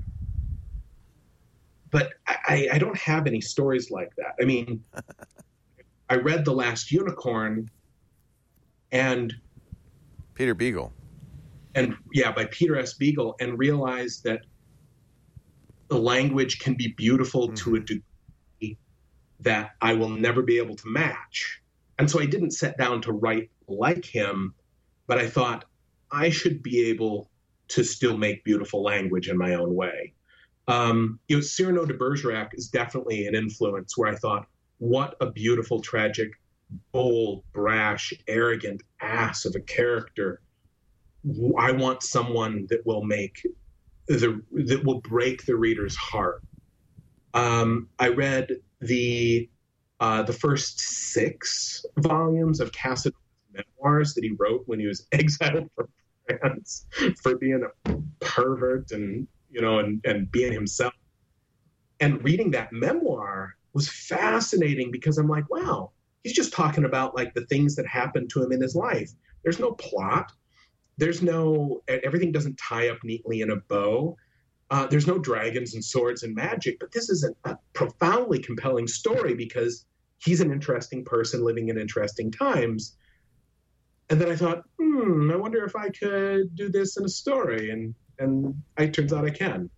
But I, I don't have any stories like that. I mean, I read The Last Unicorn and Peter Beagle. And yeah, by Peter S. Beagle, and realized that the language can be beautiful mm-hmm. to a degree that I will never be able to match. And so I didn't sit down to write like him, but I thought I should be able to still make beautiful language in my own way. Um, you know, Cyrano de Bergerac is definitely an influence where I thought, what a beautiful, tragic, bold, brash, arrogant ass of a character. I want someone that will make the that will break the reader's heart. Um, I read the uh, the first six volumes of Casado's memoirs that he wrote when he was exiled from France for being a pervert and you know and, and being himself. And reading that memoir was fascinating because I'm like, wow, he's just talking about like the things that happened to him in his life. There's no plot. There's no, everything doesn't tie up neatly in a bow. Uh, there's no dragons and swords and magic, but this is a, a profoundly compelling story because he's an interesting person living in interesting times. And then I thought, hmm, I wonder if I could do this in a story. And, and it turns out I can.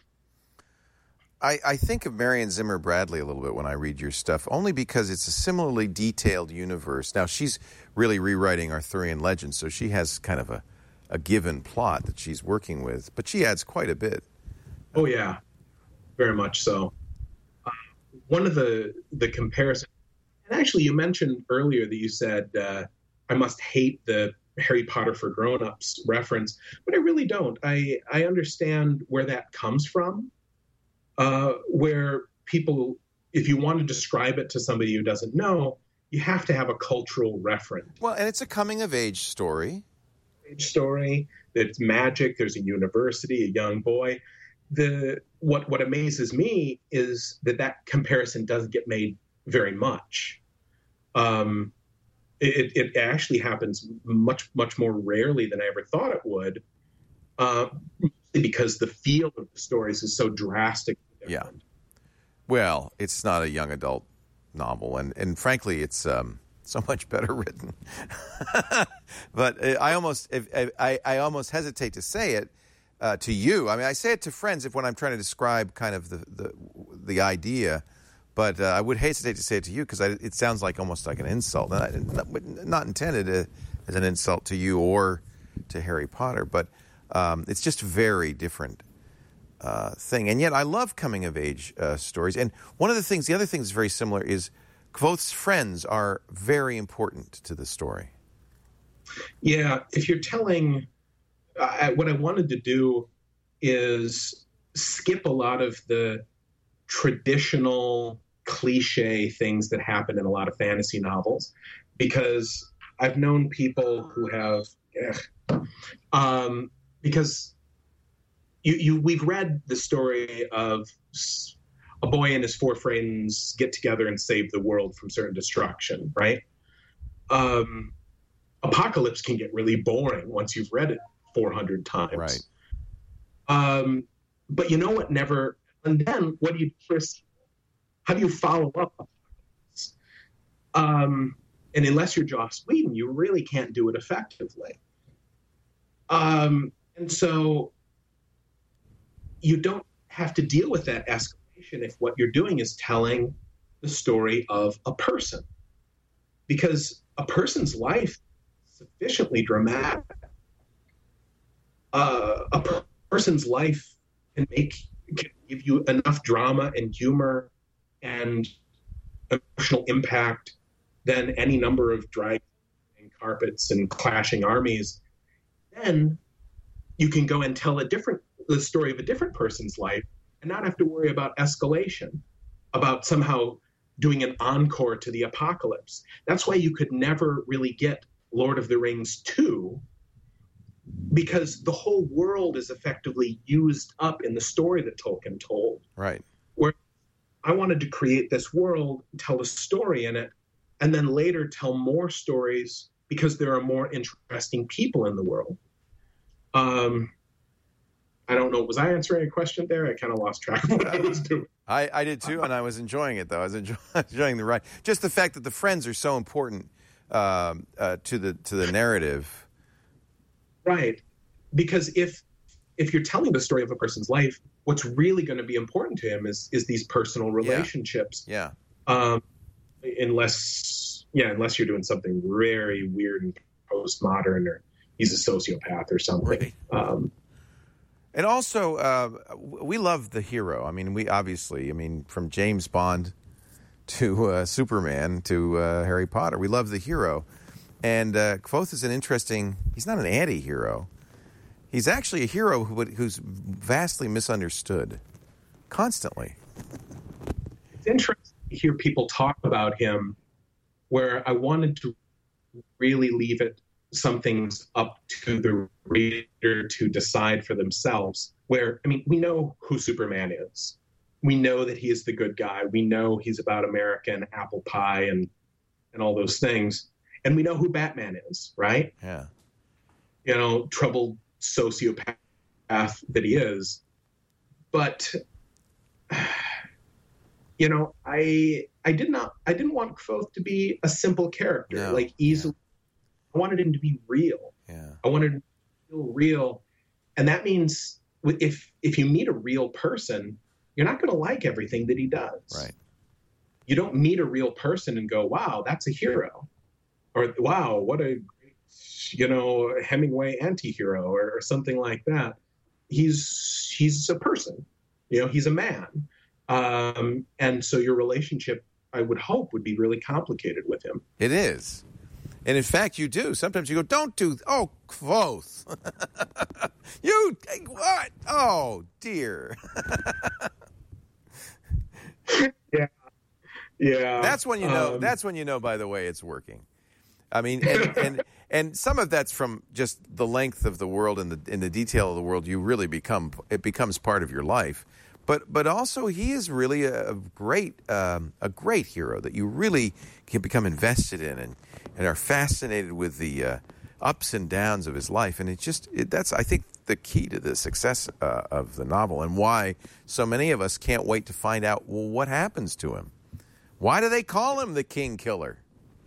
I, I think of Marion Zimmer Bradley a little bit when I read your stuff, only because it's a similarly detailed universe. Now, she's really rewriting Arthurian legends, so she has kind of a, a given plot that she's working with, but she adds quite a bit. Oh, yeah, very much so. Uh, one of the, the comparisons, and actually you mentioned earlier that you said, uh, I must hate the Harry Potter for grown-ups reference, but I really don't. I, I understand where that comes from. Uh, where people, if you want to describe it to somebody who doesn't know, you have to have a cultural reference. Well, and it's a coming-of-age story. Age story. It's magic. There's a university, a young boy. The what what amazes me is that that comparison doesn't get made very much. Um, it, it actually happens much much more rarely than I ever thought it would, uh, because the feel of the stories is so drastic. Yeah. Well, it's not a young adult novel, and, and frankly, it's um, so much better written. But I almost if, I, I almost hesitate to say it uh, to you. I mean, I say it to friends if when I'm trying to describe kind of the the, the idea, but uh, I would hesitate to say it to you because it sounds like almost like an insult, and I, not, not intended to, as an insult to you or to Harry Potter, but um, it's just very different. Uh, thing. And yet I love coming-of-age uh, stories. And one of the things, the other thing that's very similar is Kvothe's friends are very important to the story. Yeah, if you're telling, uh, what I wanted to do is skip a lot of the traditional cliche things that happen in a lot of fantasy novels, because I've known people who have, ugh, um, because You, you, we've read the story of a boy and his four friends get together and save the world from certain destruction, right? Um, Apocalypse can get really boring once you've read it four hundred times. Right. Um, but you know what never, and then what do you first, how do you follow up? Um, and unless you're Joss Whedon, you really can't do it effectively. Um, and so, you don't have to deal with that escalation if what you're doing is telling the story of a person. Because a person's life is sufficiently dramatic. Uh, a per- person's life can make can give you enough drama and humor and emotional impact than any number of dragons and carpets and clashing armies. Then you can go and tell a different the story of a different person's life and not have to worry about escalation, about somehow doing an encore to the apocalypse. That's why you could never really get Lord of the Rings two, because the whole world is effectively used up in the story that Tolkien told. Right. Where I wanted to create this world, tell a story in it, and then later tell more stories because there are more interesting people in the world. Um, I don't know. Was I answering a question there? I kind of lost track of what I was doing. I, I did too, and I was enjoying it though. I was enjoy, enjoying the ride. Just the fact that the friends are so important um, uh, to the to the narrative. Right, because if if you're telling the story of a person's life, what's really going to be important to him is is these personal relationships. Yeah. Um, unless yeah, unless you're doing something very weird and postmodern, or he's a sociopath or something. Right. Um, And also, uh, we love the hero. I mean, we obviously, I mean, from James Bond to uh, Superman to uh, Harry Potter, we love the hero. And uh, Kvothe is an interesting, he's not an anti-hero. He's actually a hero who, who's vastly misunderstood constantly. it's interesting to hear people talk about him, where I wanted to really leave it some things up to the reader to decide for themselves. Where, I mean, we know who Superman is. We know that he is the good guy. We know he's about America and apple pie and, and all those things. And we know who Batman is, right? Yeah. You know, troubled sociopath that he is. But, you know, I I did not, I didn't want Kvothe to be a simple character, No. like easily. I wanted him to be real. Yeah. I wanted him to feel real. And that means if if you meet a real person, you're not going to like everything that he does. Right. You don't meet a real person and go, wow, that's a hero. Or, wow, what a great, you know, Hemingway anti-hero, or, or something like that. He's he's a person. You know, he's a man. Um, and so your relationship, I would hope, would be really complicated with him. It is. And in fact, you do. Sometimes you go, don't do, oh, Kvothe. you, what? Oh, dear. Yeah. Yeah. That's when you know, Um, that's when you know, by the way, it's working. I mean, and, and, and some of that's from just the length of the world and the, in the detail of the world, you really become, it becomes part of your life. But, but also he is really a, a great, um, a great hero that you really can become invested in and, and are fascinated with the uh, ups and downs of his life. And it's just, it, that's, I think, the key to the success uh, of the novel, and why so many of us can't wait to find out, well, what happens to him? Why do they call him the King Killer?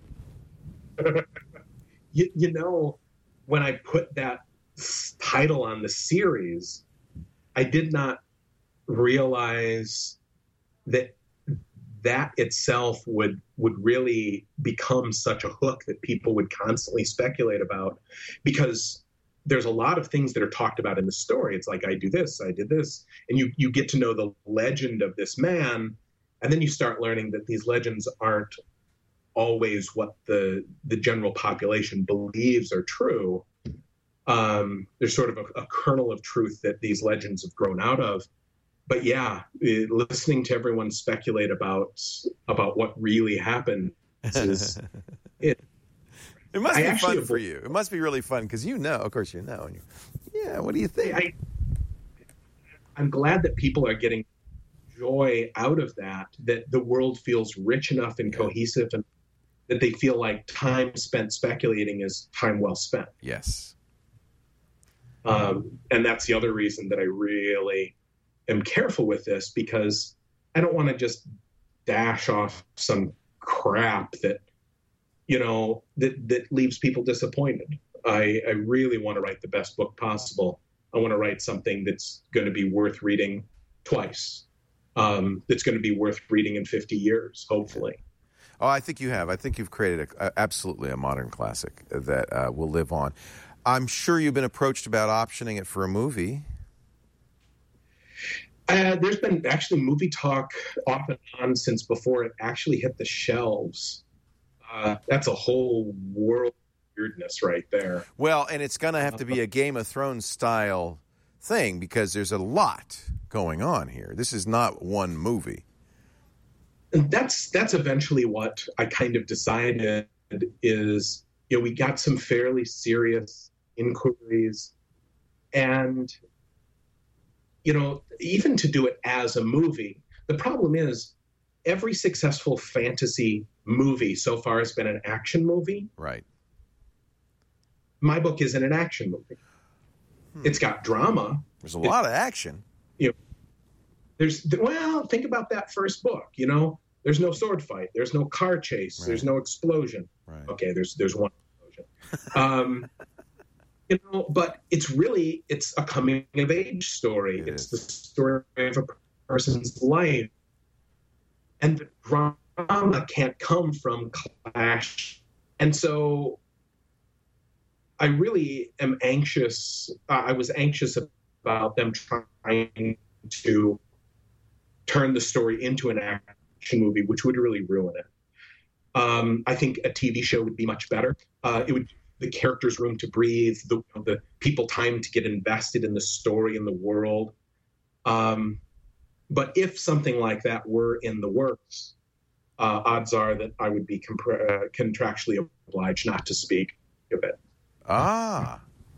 you, you know, when I put that s- title on the series, I did not realize that that itself would would really become such a hook that people would constantly speculate about, because there's a lot of things that are talked about in the story. It's like, I do this, I did this, and you you get to know the legend of this man, and then you start learning that these legends aren't always what the the general population believes are true. Um, there's sort of a, a kernel of truth that these legends have grown out of. But yeah, it, listening to everyone speculate about about what really happened is it. It must I be actually fun for avoid- you. It must be really fun because you know, of course, you know. And you, yeah, what do you think? I, I'm glad that people are getting joy out of that. That the world feels rich enough and cohesive, and that they feel like time spent speculating is time well spent. Yes. Um, and that's the other reason that I really am careful with this, because I don't want to just dash off some crap that, you know, that, that leaves people disappointed. I, I really want to write the best book possible. I want to write something that's going to be worth reading twice. Um, that's going to be worth reading in fifty years, hopefully. Oh, I think you have. I think you've created a, a, absolutely a modern classic that uh, will live on. I'm sure you've been approached about optioning it for a movie. Uh, there's been actually movie talk off and on since before it actually hit the shelves. Uh, that's a whole world of weirdness right there. Well, and it's going to have to be a Game of Thrones style thing because there's a lot going on here. This is not one movie. And that's that's eventually what I kind of decided is, you know, we got some fairly serious inquiries, and, you know, even to do it as a movie, the problem is every successful fantasy movie so far has been an action movie. Right. My book isn't an action movie. Hmm. It's got drama. There's a lot it, of action. You know, there's well, think about that first book. You know, there's no sword fight. There's no car chase. Right. There's no explosion. Right. Okay, there's there's one explosion. um, you know, but it's really it's a coming of age story. It it's is. the story of a person's life, and the drama can't come from clash. And so I really am anxious. Uh, I was anxious about them trying to turn the story into an action movie, which would really ruin it. Um, I think a T V show would be much better. Uh, it would give the characters room to breathe, the, you know, the people time to get invested in the story and the world. Um, but if something like that were in the works, uh, odds are that I would be compre- uh, contractually obliged not to speak of it. Ah.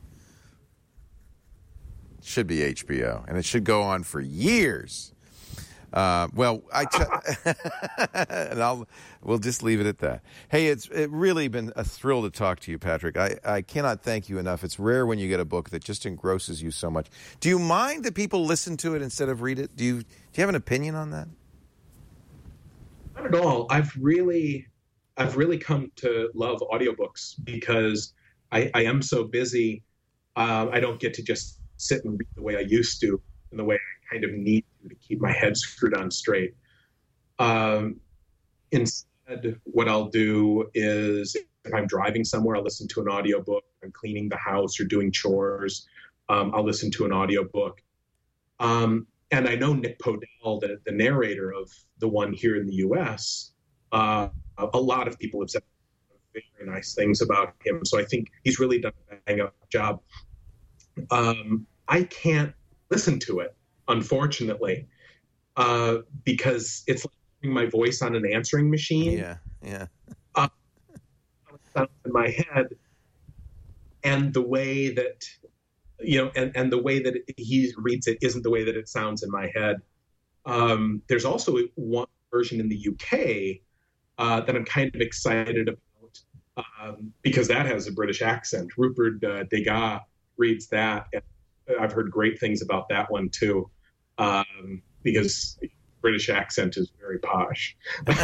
Should be H B O, and it should go on for years. Uh, well, I t- and I'll we'll just leave it at that. Hey, it's it really been a thrill to talk to you, Patrick. I, I cannot thank you enough. It's rare when you get a book that just engrosses you so much. Do you mind that people listen to it instead of read it? Do you do you have an opinion on that? Not at all. I've really I've really come to love audiobooks because I, I am so busy. Uh, I don't get to just sit and read the way I used to, in the way I kind of need to to keep my head screwed on straight. Um, instead, what I'll do is if I'm driving somewhere, I'll listen to an audiobook. If I'm cleaning the house or doing chores, um, I'll listen to an audiobook. Um, and I know Nick Podell, the, the narrator of the one here in the U S, uh, a lot of people have said very nice things about him. So I think he's really done a bang up job. Um, I can't listen to it, unfortunately, uh, because it's like hearing my voice on an answering machine. Yeah, yeah. Uh, it sounds in my head, and the way that you know, and, and the way that he reads it isn't the way that it sounds in my head. Um, there's also one version in the U K uh, that I'm kind of excited about um, because that has a British accent. Rupert uh, Degas reads that, and I've heard great things about that one too, um, because British accent is very posh.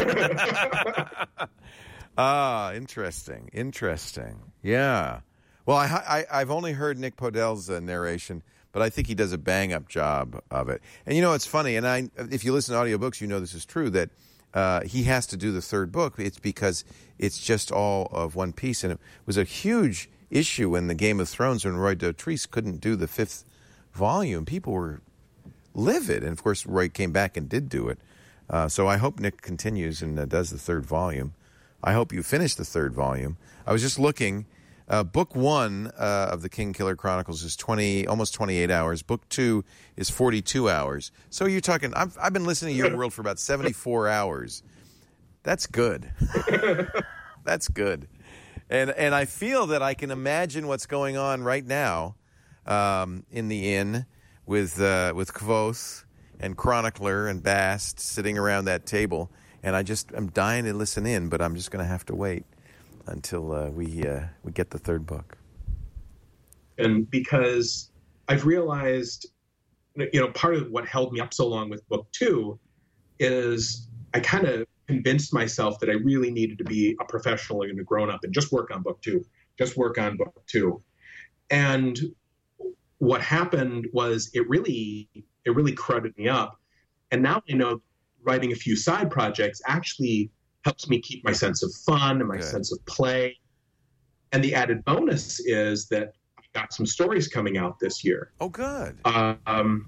Ah, interesting, interesting. Yeah. Well, I, I, I've only heard Nick Podell's uh, narration, but I think he does a bang-up job of it. And you know, it's funny, and I, if you listen to audiobooks, you know this is true, that uh, he has to do the third book. It's because it's just all of one piece, and it was a huge issue in the Game of Thrones when Roy Dotrice couldn't do the fifth volume. People were livid, and of course Roy came back and did do it. Uh, so I hope Nick continues and uh, does the third volume. I hope you finish the third volume. I was just looking. Uh, book one uh, of the King Killer Chronicles is twenty, almost twenty-eight hours. Book two is forty-two hours. So you're talking. I've, I've been listening to Your World for about seventy-four hours. That's good. That's good. And and I feel that I can imagine what's going on right now um, in the inn with uh, with Kvothe and Chronicler and Bast sitting around that table. And I just I'm dying to listen in, but I'm just going to have to wait until uh, we uh, we get the third book. And because I've realized, you know, part of what held me up so long with book two is I kind of convinced myself that I really needed to be a professional and a grown up and just work on book two, just work on book two. And what happened was it really, it really crowded me up. And now I know writing a few side projects actually helps me keep my sense of fun and my Good. sense of play. And the added bonus is that I've got some stories coming out this year. Oh, good. Um,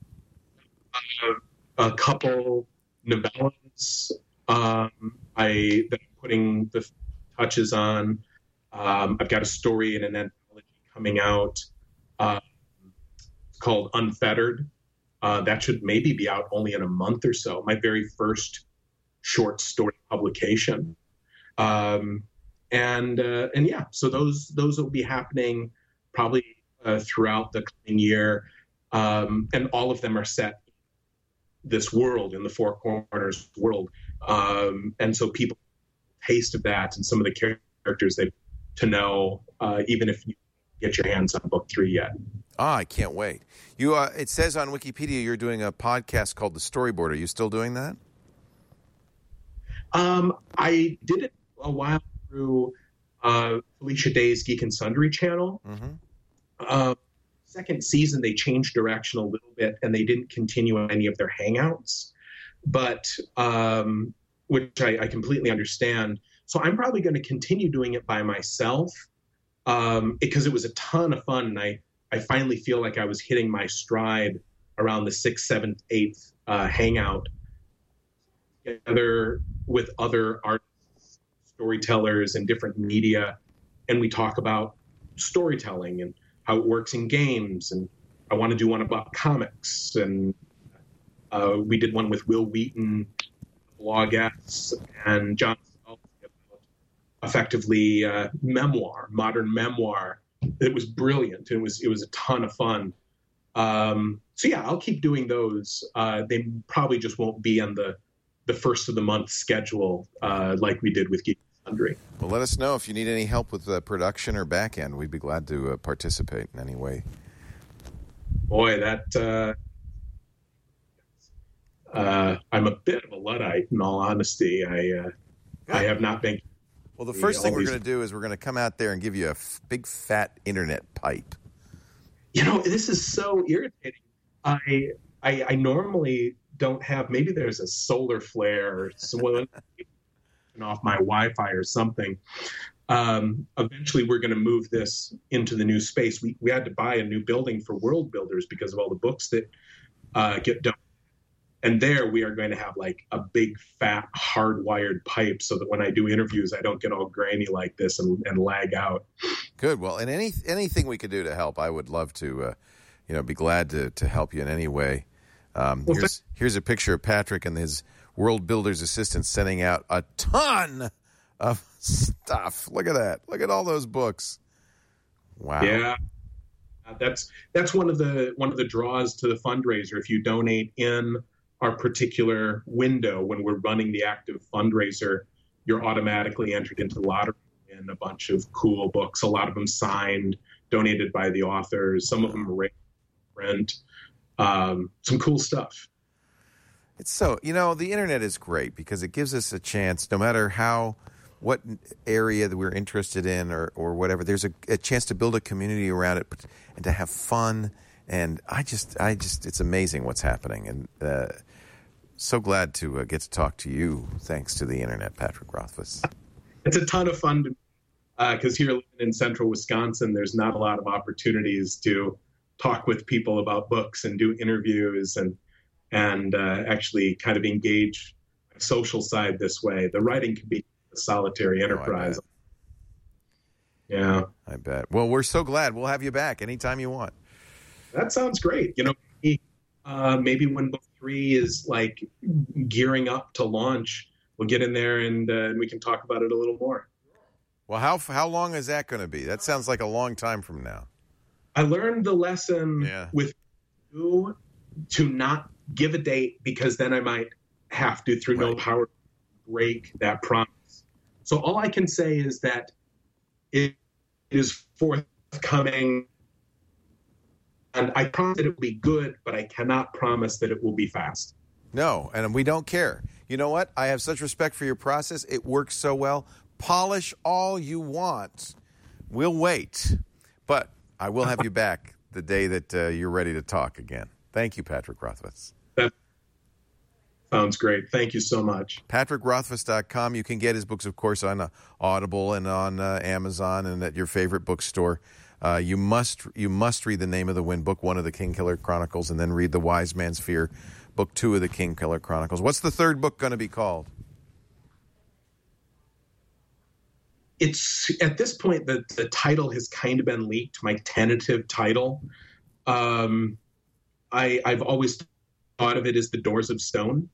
a, a couple novellas um, I that I'm putting the touches on. Um, I've got a story in an anthology coming out uh, called Unfettered. Uh, that should maybe be out only in a month or so. My very first short story publication. Um, and uh, and yeah, so those those will be happening probably uh, throughout the coming year. Um, and all of them are set in this world, in the Four Corners world. Um, and so people taste of that and some of the characters they to know, uh, even if you get your hands on book three yet. Ah, I can't wait. You, uh, it says on Wikipedia you're doing a podcast called The Storyboard. Are you still doing that? Um, I did it a while through uh, Felicia Day's Geek and Sundry channel. Mm-hmm. Uh, second season, they changed direction a little bit, and they didn't continue any of their hangouts, but um, which I, I completely understand. So I'm probably going to continue doing it by myself um, because it was a ton of fun, and I, I finally feel like I was hitting my stride around the sixth, seventh, eighth uh, hangout together with other artists, storytellers, and different media, and we talk about storytelling and how it works in games, and I want to do one about comics, and uh, we did one with Will Wheaton, blogettes, and John Spelke about effectively uh, memoir, modern memoir. It was brilliant. It was it was a ton of fun. Um, so yeah, I'll keep doing those. Uh, they probably just won't be on the the first of the month schedule uh, like we did with Geek and Sundry. Well, let us know if you need any help with the production or back end. We'd be glad to uh, participate in any way. Boy, that uh, uh, I'm a bit of a Luddite, in all honesty. I uh, I have not been. Well, the first thing we're these... going to do is we're going to come out there and give you a f- big fat internet pipe. You know, this is so irritating. I I, I normally don't have. Maybe there's a solar flare or someone off my Wi-Fi or something. Um, eventually, we're going to move this into the new space. We we had to buy a new building for World Builders because of all the books that uh, get done. And there we are going to have like a big, fat, hardwired pipe so that when I do interviews, I don't get all grainy like this and, and lag out. Good. Well, and any anything we could do to help, I would love to, uh, you know, be glad to, to help you in any way. Um, Well, here's here's a picture of Patrick and his World Builders assistant sending out a ton of stuff. Look at that. Look at all those books. Wow. Yeah. Uh, that's that's one of the one of the draws to the fundraiser. If you donate in our particular window when we're running the active fundraiser, you're automatically entered into the lottery in a bunch of cool books, a lot of them signed, donated by the authors, some of them are print, um, some cool stuff. It's so, you know, the internet is great because it gives us a chance, no matter how, what area that we're interested in or, or whatever, there's a, a chance to build a community around it and to have fun. And I just, I just, it's amazing what's happening. And uh, so glad to uh, get to talk to you, thanks to the internet, Patrick Rothfuss. It's a ton of fun because uh, here living in central Wisconsin, there's not a lot of opportunities to talk with people about books and do interviews and and uh, actually kind of engage the social side this way. The writing can be a solitary enterprise. Oh, I yeah. I bet. Well, we're so glad. We'll have you back anytime you want. That sounds great. You know, uh, maybe when book three is like gearing up to launch, we'll get in there and, uh, and we can talk about it a little more. Well, how how long is that going to be? That sounds like a long time from now. I learned the lesson Yeah. with you to not give a date because then I might have to, through no Right. power, break that promise. So all I can say is that it is forthcoming. And I promise that it will be good, but I cannot promise that it will be fast. No, and we don't care. You know what? I have such respect for your process. It works so well. Polish all you want. We'll wait. But I will have you back the day that uh, you're ready to talk again. Thank you, Patrick Rothfuss. That sounds great. Thank you so much. Patrick Rothfuss dot com. You can get his books, of course, on uh, Audible and on uh, Amazon and at your favorite bookstore. Uh, you must you must read The Name of the Wind, book one of the Kingkiller Chronicles, and then read The Wise Man's Fear, book two of the Kingkiller Chronicles. What's the third book going to be called? It's at this point the, the title has kind of been leaked, my tentative title. Um, I, I've always thought of it as The Doors of Stone.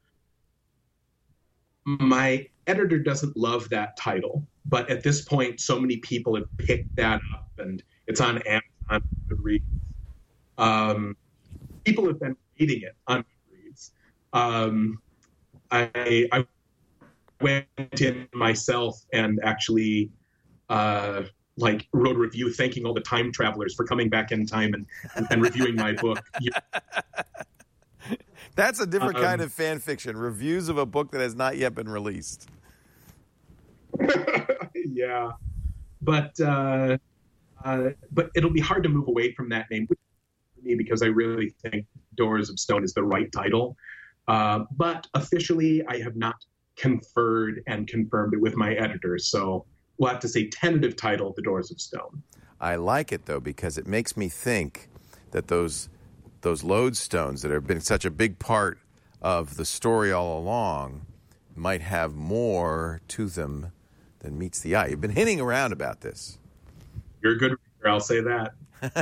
My editor doesn't love that title, but at this point, so many people have picked that up, and it's on Amazon Goodreads. Um, people have been reading it on Goodreads. Um, I, I went in myself and actually uh, like wrote a review thanking all the time travelers for coming back in time and, and, and reviewing my book. That's a different um, kind of fan fiction. Reviews of a book that has not yet been released. Yeah. But uh, uh, but it'll be hard to move away from that name for me because I really think Doors of Stone is the right title. Uh, but officially, I have not conferred and confirmed it with my editor. So we'll have to say tentative title, The Doors of Stone. I like it, though, because it makes me think that those those lodestones that have been such a big part of the story all along might have more to them than meets the eye. You've been hinting around about this. You're a good reader, I'll say that.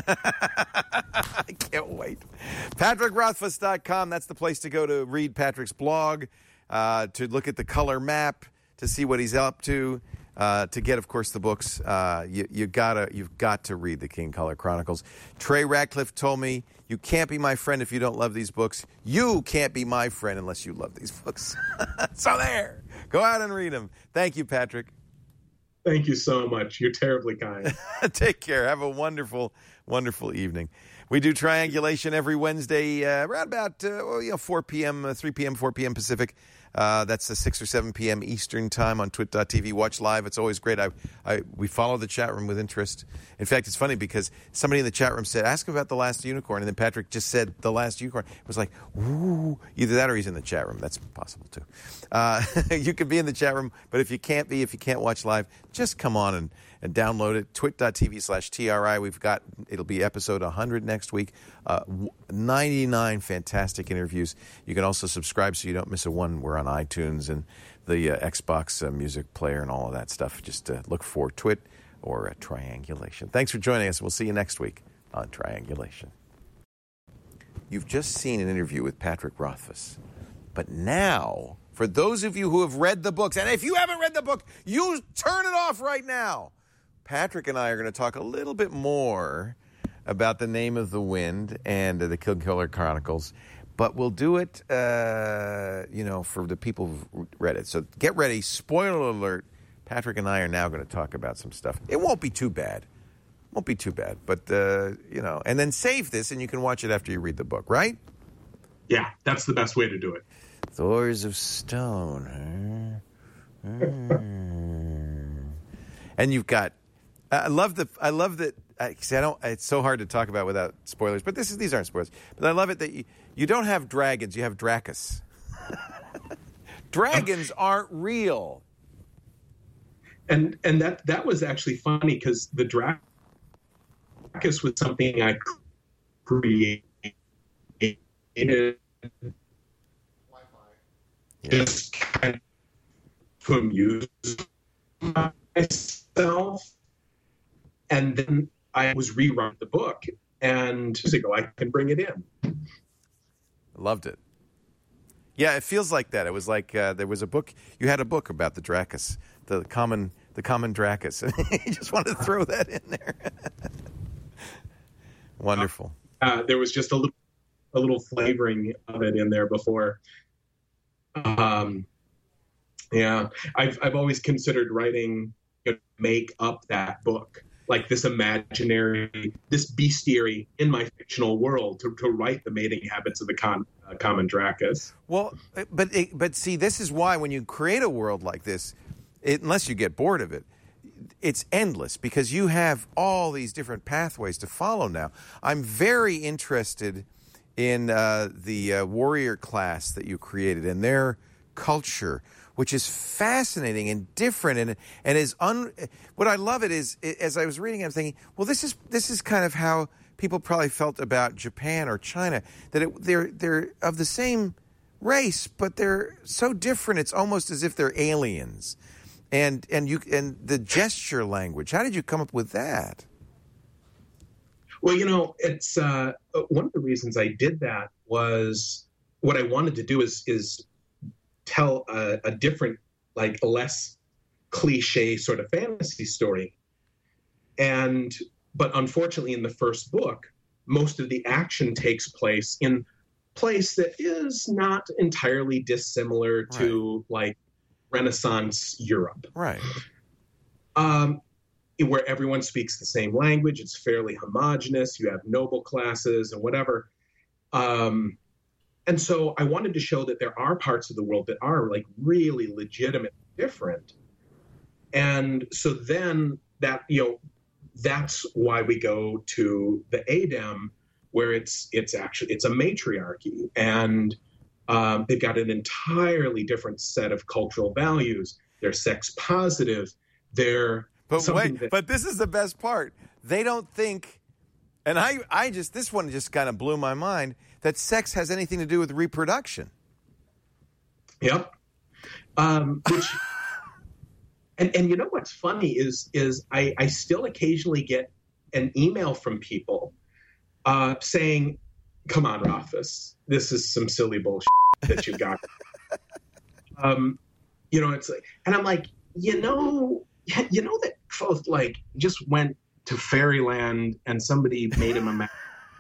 I can't wait. Patrick Rothfuss dot com, that's the place to go to read Patrick's blog, uh, to look at the color map, to see what he's up to, uh, to get, of course, the books. Uh, you, you gotta, you've got to read the King Color Chronicles. Trey Ratcliffe told me, you can't be my friend if you don't love these books. You can't be my friend unless you love these books. So there. Go out and read them. Thank you, Patrick. Thank you so much. You're terribly kind. Take care. Have a wonderful, wonderful evening. We do Triangulation every Wednesday uh, around about uh, well, you know, four p.m., uh, three p.m., four p.m. Pacific. Uh, that's uh, six or seven p.m. Eastern time on twit dot t v. Watch live. It's always great. I, I, we follow the chat room with interest. In fact, it's funny because somebody in the chat room said, ask about The Last Unicorn. And then Patrick just said The Last Unicorn. It was like, ooh, either that or he's in the chat room. That's possible, too. Uh, you can be in the chat room, but if you can't be, if you can't watch live, just come on and, and download it. twit dot t v slash T R I. We've got, it'll be episode one hundred next week. Uh, ninety-nine fantastic interviews. You can also subscribe so you don't miss a one. We're on iTunes and the uh, Xbox uh, music player and all of that stuff. Just uh, look for Twit or uh, Triangulation. Thanks for joining us. We'll see you next week on Triangulation. You've just seen an interview with Patrick Rothfuss. But now, for those of you who have read the books, and if you haven't read the book, you turn it off right now. Patrick and I are going to talk a little bit more about The Name of the Wind and uh, the King Killer Chronicles. But we'll do it, uh, you know, for the people who've read it. So get ready. Spoiler alert. Patrick and I are now going to talk about some stuff. It won't be too bad. Won't be too bad. But, uh, you know, and then save this and you can watch it after you read the book, right? Yeah, that's the best way to do it. Doors of Stone, huh? Mm. And you've got, I love the, I love that, I, see, I don't, it's so hard to talk about without spoilers, but this is, these aren't spoilers. But I love it that you, you don't have dragons, you have Dracus. Dragons aren't real. And and that that was actually funny because the Dracus was something I created just kind of to amuse myself. And then I was rewriting the book, and years ago I can bring it in. Loved it. Yeah, it feels like that. It was like uh, there was a book. You had a book about the Dracus, the common, the common Dracus. You just wanted to throw that in there. Wonderful. Uh, there was just a little, a little flavoring of it in there before. Um, yeah, I've I've always considered writing, you know, make up that book, like this imaginary, this bestiary in my fictional world to, to write the mating habits of the con, uh, common Dracus. Well, but it, but see, this is why when you create a world like this, it, unless you get bored of it, it's endless because you have all these different pathways to follow now. I'm very interested in uh, the uh, warrior class that you created and their culture, which is fascinating and different, and and is un. What I love it is, as I was reading, I'm thinking, well, this is this is kind of how people probably felt about Japan or China, that it, they're they're of the same race, but they're so different. It's almost as if they're aliens, and and you and the gesture language. How did you come up with that? Well, you know, it's uh, one of the reasons I did that was what I wanted to do is is. tell a, a different, like a less cliche sort of fantasy story. And, but unfortunately in the first book, most of the action takes place in place that is not entirely dissimilar to right. like Renaissance Europe. Right. Um, where everyone speaks the same language. It's fairly homogenous. You have noble classes and whatever. Um, and so I wanted to show that there are parts of the world that are like really legitimate different. And so then that, you know, that's why we go to the Adem, where it's it's actually it's a matriarchy, and um, they've got an entirely different set of cultural values. They're sex positive. They're but wait, that, but this is the best part. They don't think, and I I just this one just kind of blew my mind, that sex has anything to do with reproduction. Yep. Um, which. And, and you know what's funny is is I, I still occasionally get an email from people uh, saying, "Come on, Rothfuss, this is some silly bullshit that you got." um, you know, it's like, and I'm like, you know, you know that Kvothe like just went to fairyland and somebody made him a man,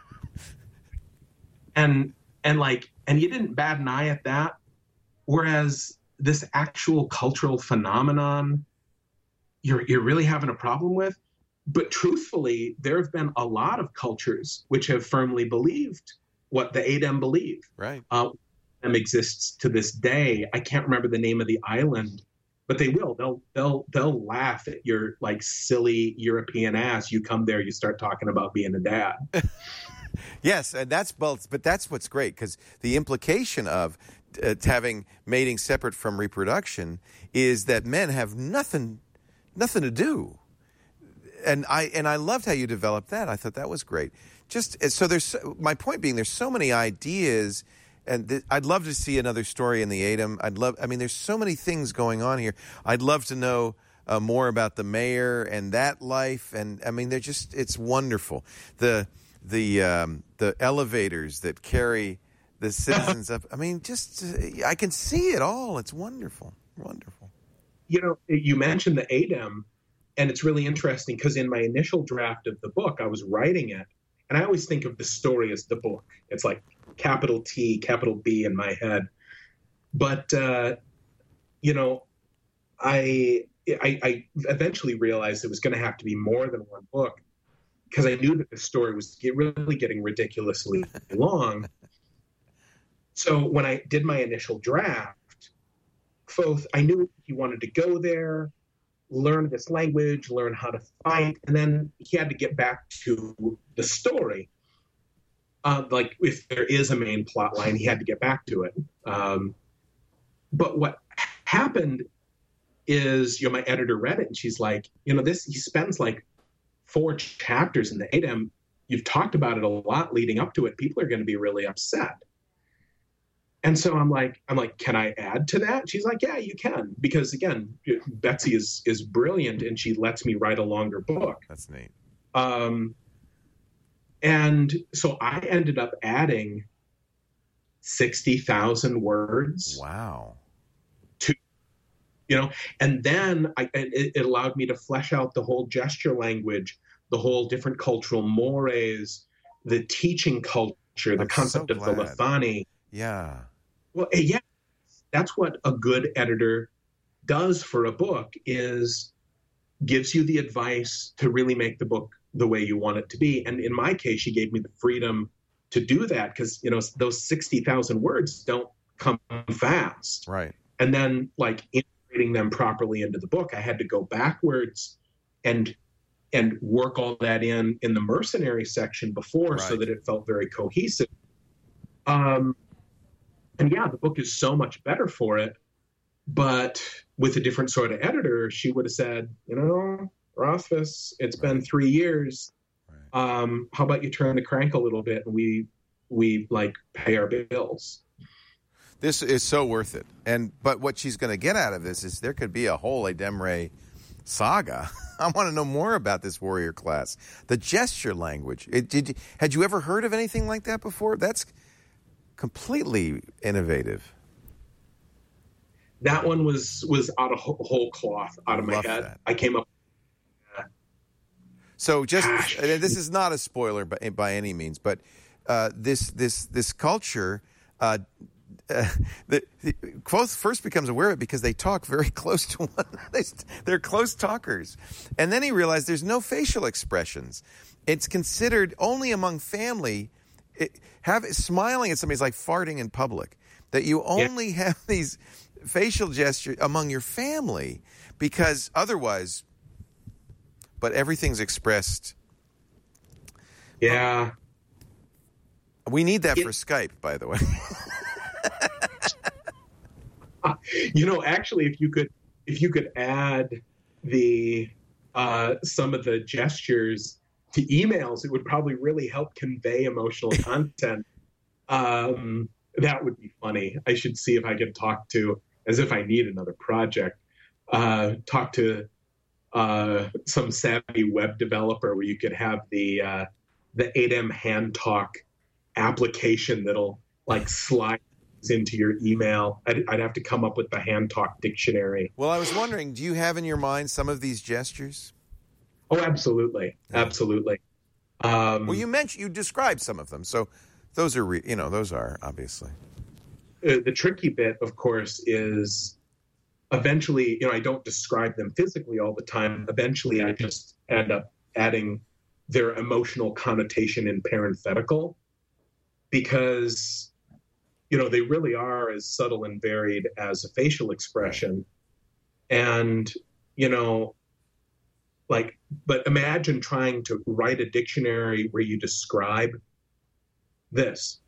and and like, and you didn't bat an eye at that, whereas this actual cultural phenomenon you're you're really having a problem with. But truthfully, there have been a lot of cultures which have firmly believed what the Adem believe. Right. Uh, Adem exists to this day. I can't remember the name of the island, but they will. They'll they'll they'll laugh at your like silly European ass. You come there, you start talking about being a dad. Yes, and that's both. But that's what's great, because the implication of uh, having mating separate from reproduction is that men have nothing. Nothing to do, and I and I loved how you developed that. I thought that was great. Just so there's my point being, there's so many ideas, and th- I'd love to see another story in the Adem. I'd love. I mean, there's so many things going on here. I'd love to know uh, more about the mayor and that life. And I mean, they're just it's wonderful. The the um, the elevators that carry the citizens up. I mean, just uh, I can see it all. It's wonderful, wonderful. You know, you mentioned the Adem, and it's really interesting because in my initial draft of the book, I was writing it, and I always think of the story as the book. It's like capital T, capital B in my head. But, uh, you know, I, I, I eventually realized it was going to have to be more than one book, because I knew that the story was get, really getting ridiculously long. So when I did my initial draft, Kvothe, I knew he wanted to go there, learn this language, learn how to fight, and then he had to get back to the story. Uh, like, if there is a main plot line, he had to get back to it. Um, but what happened is, you know, my editor read it, and she's like, you know, this, he spends like four chapters in the Adem. You've talked about it a lot leading up to it. People are going to be really upset. And so I'm like, I'm like, can I add to that? She's like, yeah, you can. Because again, Betsy is is brilliant, and she lets me write a longer book. That's neat. Um, and so I ended up adding sixty thousand words. Wow. To, you know, and then I, it, it allowed me to flesh out the whole gesture language, the whole different cultural mores, the teaching culture, the I'm concept so of the glad. Lethani. Yeah. Well, yeah, that's what a good editor does for a book, is gives you the advice to really make the book the way you want it to be. And in my case, she gave me the freedom to do that, because, you know, those sixty thousand words don't come fast. Right. And then, like, integrating them properly into the book, I had to go backwards and and work all that in in the mercenary section before, Right. so that it felt very cohesive. Um. And yeah, the book is so much better for it. But with a different sort of editor, she would have said, you know, Rothfuss, it's right. been three years. Right. Um, how about you turn the crank a little bit, and we we like pay our bills. This is so worth it. And but what she's going to get out of this is there could be a whole Ademre saga. I want to know more about this warrior class. The gesture language. It, did had you ever heard of anything like that before? That's completely innovative. That one was was out of whole cloth, out of my Love head. That. I came up. So just Gosh. this is not a spoiler by, by any means, but uh, this this this culture uh, uh, the, the Kvothe first becomes aware of it because they talk very close to one another. They're close talkers. And then he realized there's no facial expressions. It's considered only among family. It, have smiling at somebody is like farting in public. That you only yeah. have these facial gestures among your family because otherwise, but everything's expressed. Yeah. We need that it, for Skype, by the way. You know, actually, if you could, if you could add the uh, some of the gestures to emails, it would probably really help convey emotional content. Um, that would be funny. I should see if I can talk to, as if I need another project, uh, talk to uh, some savvy web developer where you could have the uh, the eight M hand talk application that'll like slide into your email. I'd, I'd have to come up with the hand talk dictionary. Well, I was wondering, do you have in your mind some of these gestures? Oh, absolutely, absolutely. Um, well, you mentioned you described some of them, so those are re- you know those are obviously. Uh, the tricky bit, of course, is eventually, you know, I don't describe them physically all the time. Eventually, I just end up adding their emotional connotation in parenthetical, because, you know, they really are as subtle and varied as a facial expression. And, you know, like, but imagine trying to write a dictionary where you describe this.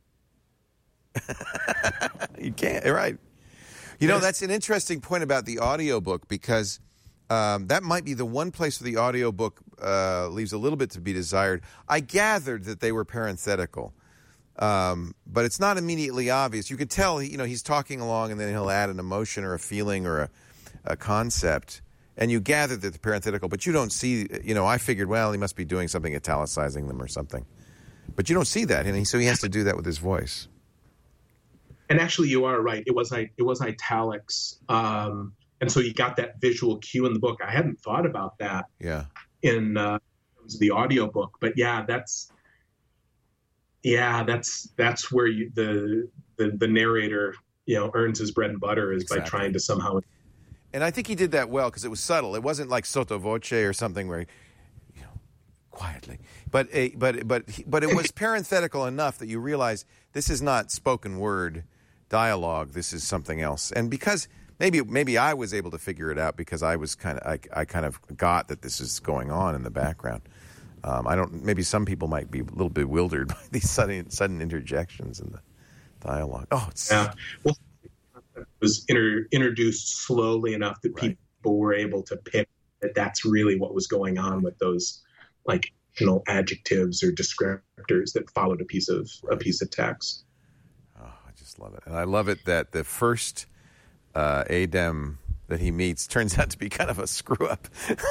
You can't, right. You know, that's an interesting point about the audiobook, because um, that might be the one place where the audiobook uh, leaves a little bit to be desired. I gathered that they were parenthetical. Um, but it's not immediately obvious. You could tell, he, you know, he's talking along and then he'll add an emotion or a feeling or a, a concept, and you gather that they're parenthetical, but you don't see, you know, I figured, well, he must be doing something, italicizing them or something. But you don't see that, and he, so he has to do that with his voice. And actually, you are right. It was it was italics, um, and so you got that visual cue in the book. I hadn't thought about that. Yeah. In uh, the audiobook, but yeah, that's. Yeah, that's that's where you, the, the the narrator, you know, earns his bread and butter, is exactly. by trying to somehow. And I think he did that well, because it was subtle. It wasn't like sotto voce or something where, you know, quietly. But a, but but but it was parenthetical enough that you realize this is not spoken word dialogue. This is something else. And because maybe maybe I was able to figure it out because I was kind of I, I kind of got that this is going on in the background. Um, I don't. Maybe some people might be a little bewildered by these sudden sudden interjections in the dialogue. Oh, it's yeah. Well, it was inter, introduced slowly enough that right. people were able to pick that that's really what was going on with those, like, you know, adjectives or descriptors that followed a piece of right. a piece of text. Oh, I just love it, and I love it that the first uh, Adem that he meets turns out to be kind of a screw up.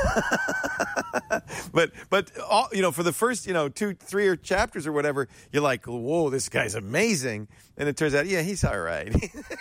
but but all, you know, for the first, you know, two, three or chapters or whatever, you're like, whoa, this guy's amazing. And it turns out, yeah, he's all right.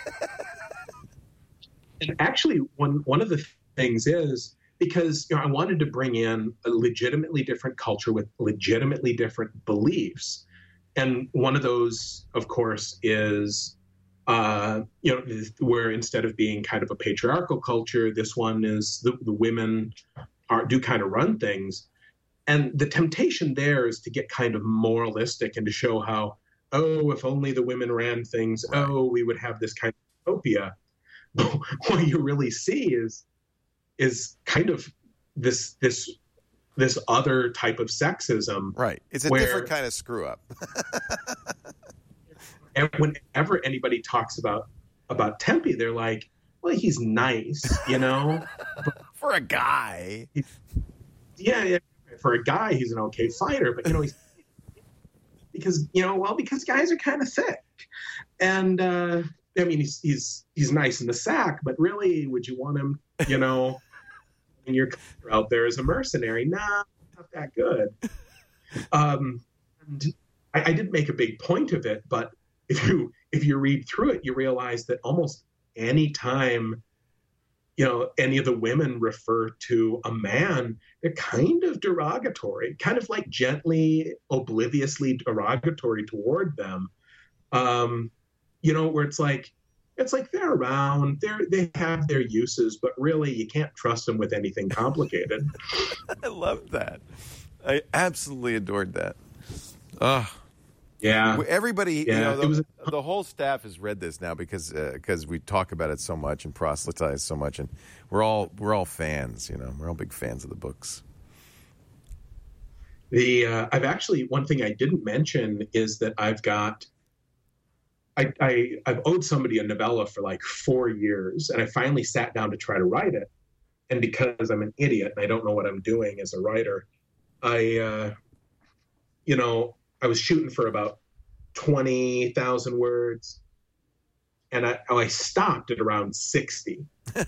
And actually, one one of the things is, because, you know, I wanted to bring in a legitimately different culture with legitimately different beliefs. And one of those, of course, is Uh, you know, where instead of being kind of a patriarchal culture, this one is the, the women are do kind of run things. And the temptation there is to get kind of moralistic and to show how, oh, if only the women ran things, right. oh, we would have this kind of utopia. But what you really see is is kind of this this this other type of sexism. Right. It's a where, different kind of screw up. And whenever anybody talks about about Tempe, they're like, well, he's nice, you know? For a guy. Yeah, yeah. For a guy, he's an okay fighter. But, you know, he's because, you know, well, because guys are kind of thick. And, uh, I mean, he's, he's he's nice in the sack, but really, would you want him, you know, in your out there as a mercenary? Nah, not that good. Um, and I, I didn't make a big point of it, but If you if you read through it, you realize that almost any time, you know, any of the women refer to a man, they're kind of derogatory, kind of like gently, obliviously derogatory toward them. Um, you know, where it's like, it's like they're around, they're, they have their uses, but really you can't trust them with anything complicated. I love that. I absolutely adored that. Oh, yeah. Everybody, yeah, you know, the, it was a- the whole staff has read this now because because uh, we talk about it so much and proselytize so much, and we're all we're all fans. You know, we're all big fans of the books. The uh, I've actually one thing I didn't mention is that I've got. I, I, I've owed somebody a novella for like four years, and I finally sat down to try to write it. And because I'm an idiot and I don't know what I'm doing as a writer, I, uh, you know, I was shooting for about twenty thousand words, and I, I stopped at around sixty.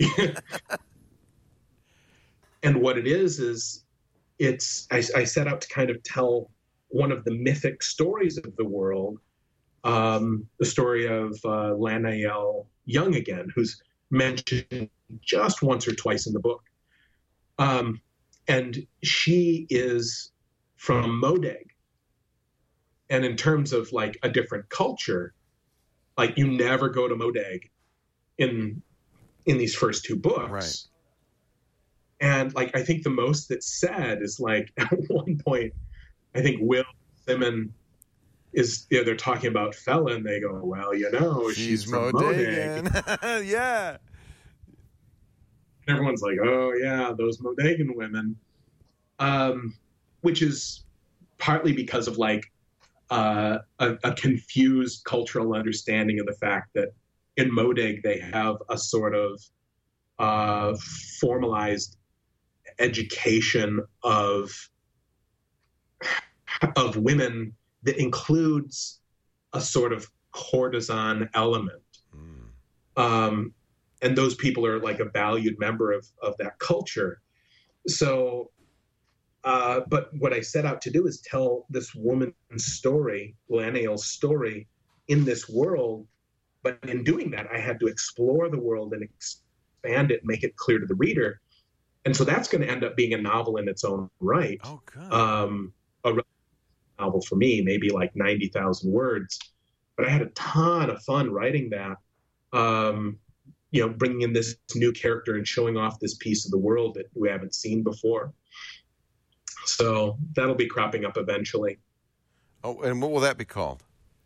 And what it is, is it's, I, I set out to kind of tell one of the mythic stories of the world. Um, the story of uh, Lanael Young again, who's mentioned just once or twice in the book. Um, and she is from Modeg. And in terms of like a different culture, like you never go to Modeg in in these first two books. Right. And like I think the most that's said is like at one point, I think Will Simon is, you know, they're talking about Fella, and they go, well, you know, she's, she's from Modegan. Modeg. Yeah. And everyone's like, oh, yeah, those Modegan women. Um, which is partly because of, like, uh, a, a confused cultural understanding of the fact that in Modeg they have a sort of uh, formalized education of of women that includes a sort of courtesan element. Mm. Um, and those people are like a valued member of, of that culture. So, uh, but what I set out to do is tell this woman's story, Lanael's story, in this world. But in doing that, I had to explore the world and expand it, make it clear to the reader. And so that's going to end up being a novel in its own right. Oh, good. Um, a novel for me, maybe like ninety thousand words, but I had a ton of fun writing that, um, you know, bringing in this new character and showing off this piece of the world that we haven't seen before. So that'll be cropping up eventually. Oh, and what will that be called?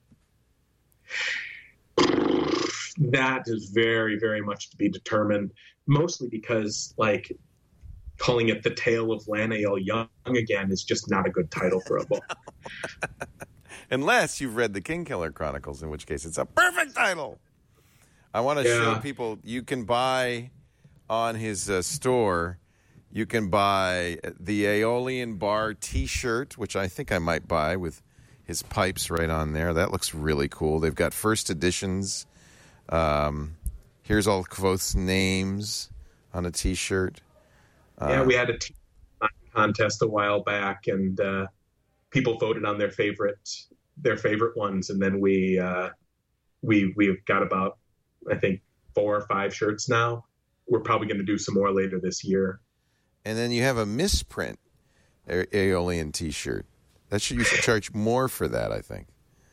That is very, very much to be determined, mostly because like calling it The Tale of Lanael Young again is just not a good title for a book. Unless you've read the Kingkiller Chronicles, in which case it's a perfect title. I want to yeah. show people you can buy on his uh, store, you can buy the Aeolian Bar T-shirt, which I think I might buy with his pipes right on there. That looks really cool. They've got first editions. Um, here's all Kvothe's names on a T-shirt. Yeah, Uh, we had a t- contest a while back, and uh, people voted on their favorite their favorite ones, and then we uh, we we've got about I think four or five shirts now. We're probably going to do some more later this year. And then you have a misprint A- Aeolian T-shirt. That should you should charge more for that, I think.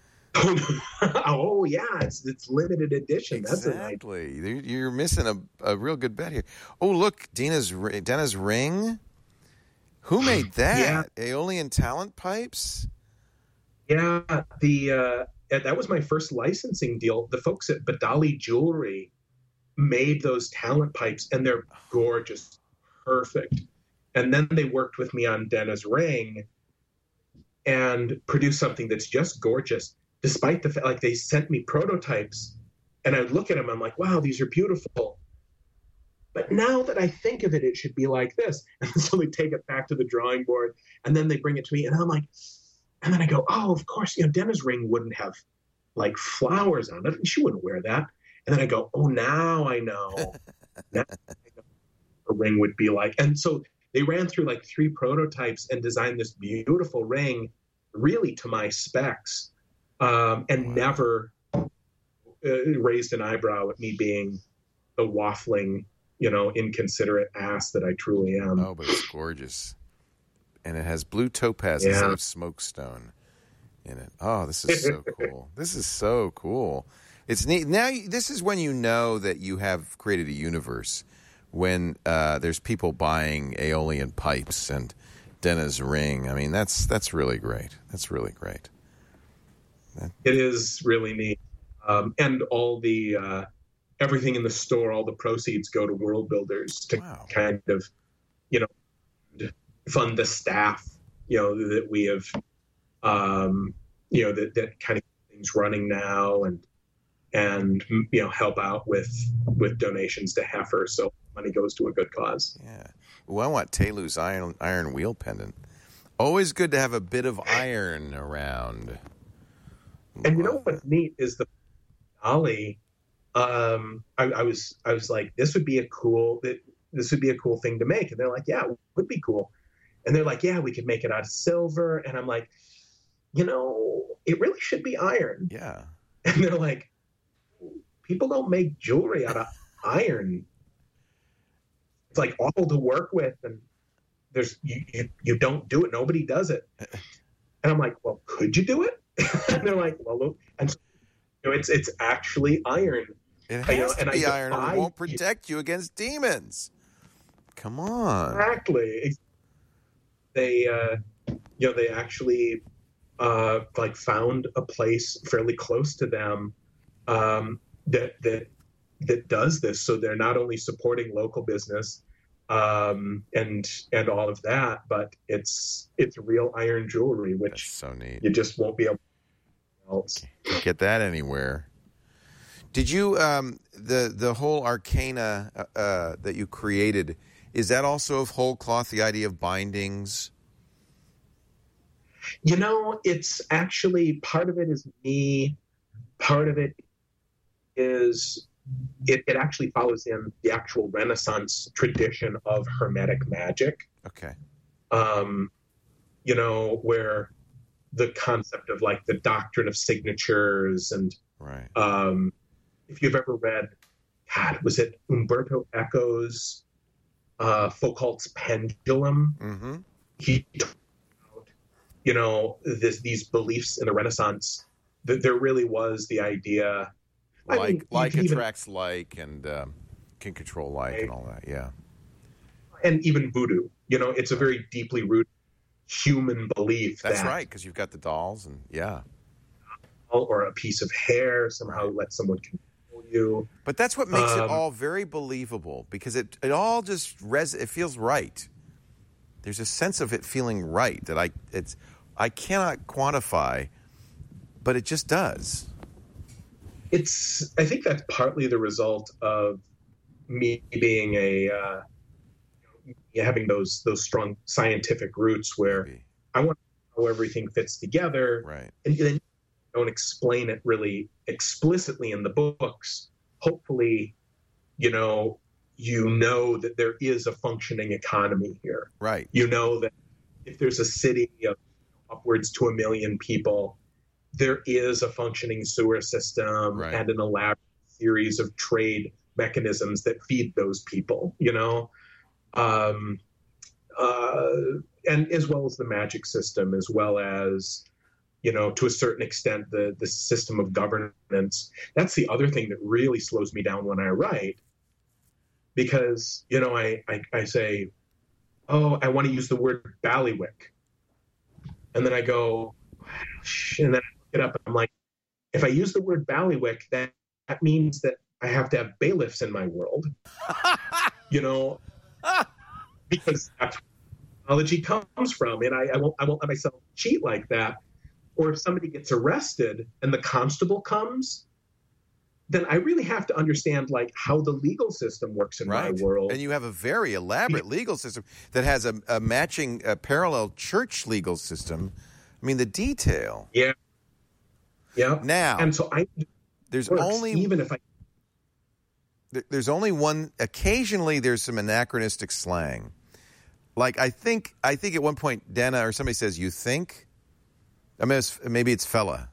Oh yeah, it's it's limited edition. Exactly. That's a, you're missing a, a real good bet here. Oh, look, Dina's Dina's ring. Who made that? Yeah. Aeolian Talent Pipes. Yeah, the uh, that was my first licensing deal. The folks at Badali Jewelry made those talent pipes, and they're gorgeous, perfect. And then they worked with me on Dina's ring and produced something that's just gorgeous. Despite the fact, like they sent me prototypes, and I would look at them, I'm like, wow, these are beautiful. But now that I think of it, it should be like this. And so they take it back to the drawing board, and then they bring it to me, and I'm like, and then I go, oh, of course, you know, Dina's ring wouldn't have like flowers on it. She wouldn't wear that. And then I go, oh, now I know. Now I know a ring would be like. And so they ran through like three prototypes and designed this beautiful ring, really to my specs. Um, and wow. never uh, raised an eyebrow at me being the waffling, you know, inconsiderate ass that I truly am. Oh, but it's gorgeous. And it has blue topaz yeah. instead of smokestone in it. Oh, this is so cool. This is so cool. It's neat. Now, you- this is when you know that you have created a universe, when uh, there's people buying Aeolian pipes and Denna's ring. I mean, that's that's really great. That's really great. It is really neat. Um, and all the, uh, everything in the store, all the proceeds go to World Builders to Wow. kind of, you know, fund the staff, you know, that we have, um, you know, that, that kind of things running now, and, and, you know, help out with, with donations to Heifer. So money goes to a good cause. Yeah. Well, I want Telu's iron iron wheel pendant. Always good to have a bit of iron around. And you know what's neat is the Ollie. Um, I, I was I was like, this would be a cool that this would be a cool thing to make, and they're like, yeah, it would be cool. And they're like, yeah, we could make it out of silver. And I'm like, you know, it really should be iron. Yeah. And they're like, people don't make jewelry out of iron. It's like awful to work with, and there's you, you you don't do it. Nobody does it. And I'm like, well, could you do it? And they're like, well, look, and so, you know, it's it's actually iron. It You know, has and to I be iron, or defy it won't you. protect you against demons. Come on. Exactly. They, uh, you know, they actually uh, like found a place fairly close to them um, that that that does this. So they're not only supporting local business um, and and all of that, but it's it's real iron jewelry, That's which so neat. you just won't be able to else. Can't get that anywhere. Did you um, the the whole arcana uh, uh, that you created? Is that also of whole cloth? The idea of bindings. You know, it's actually part of it is me. Part of it is it, it actually follows in the actual Renaissance tradition of Hermetic magic. Okay. Um, you know, where the concept of like the doctrine of signatures and Right. um, if you've ever read, God, was it Umberto Eco's uh, Foucault's Pendulum? Mm-hmm. He talked about, you know, this, these beliefs in the Renaissance, that there really was the idea. I Like mean, you like could even- attracts like and um, can control like and all that. Yeah. and even voodoo, you know, it's a very deeply rooted human belief That's that, right, because you've got the dolls and yeah. or a piece of hair somehow let someone control you. But that's what makes it Um, all very believable, because it, it all just res it feels right. There's a sense of it feeling right that I it's I cannot quantify, but it just does. It's, I think that's partly the result of me being a, uh, having those, those strong scientific roots where Maybe. I want to know how everything fits together. Right. And then don't explain it really explicitly in the books. Hopefully, you know, you know that there is a functioning economy here. Right. You know that if there's a city of upwards to a million people, there is a functioning sewer system Right. and an elaborate series of trade mechanisms that feed those people, you know? Um, uh, and as well as the magic system, as well as, you know, to a certain extent, the, the system of governance. That's the other thing that really slows me down when I write, because, you know, I, I, I say, oh, I want to use the word ballywick. And then I go, and then I look it up, and I'm like, if I use the word ballywick, that, that means that I have to have bailiffs in my world, you know, because that's where technology comes from. And I, I won't, I won't let myself cheat like that. Or if somebody gets arrested and the constable comes, then I really have to understand like how the legal system works in Right. my world. And you have a very elaborate legal system that has a, a matching a parallel church legal system. I mean, the detail. Yeah. Yeah. Now, And so I there's works, only even if I there- there's only one. Occasionally, there's some anachronistic slang. Like I think I think at one point Dana or somebody says, "You think." I mean, it's, maybe it's fella.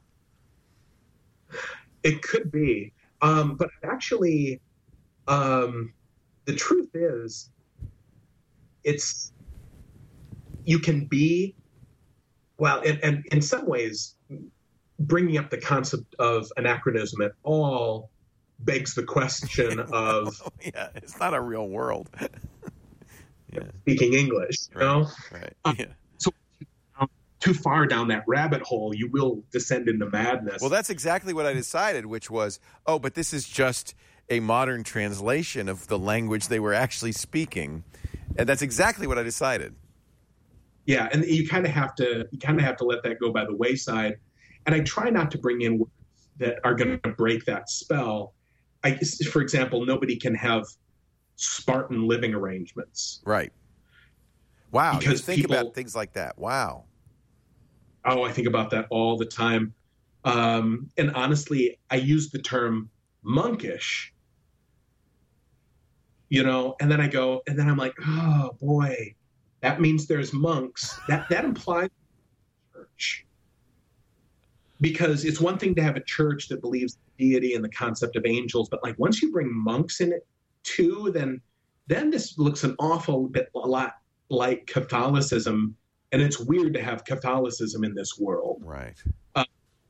It could be. Um, but actually, um, the truth is, it's, you can be, well, and, and in some ways, bringing up the concept of anachronism at all begs the question of yeah, it's not a real world. yeah. speaking English, you right. know? Right. Uh, yeah. So um, too far down that rabbit hole, you will descend into madness. Well, that's exactly what I decided, which was, oh, but this is just a modern translation of the language they were actually speaking. And that's exactly what I decided. Yeah, and you kind of have to you kind of have to let that go by the wayside. And I try not to bring in words that are going to break that spell. I, for example, nobody can have Spartan living arrangements. Right. Wow. Because you think people, about things like that. Wow. Oh, I think about that all the time. Um, and honestly, I use the term monkish, you know, and then I go, and then I'm like, oh boy, that means there's monks. That that implies church. Because it's one thing to have a church that believes in deity and the concept of angels, but like once you bring monks in it too, then then this looks an awful bit a lot like Catholicism, and it's weird to have Catholicism in this world. Right. Uh,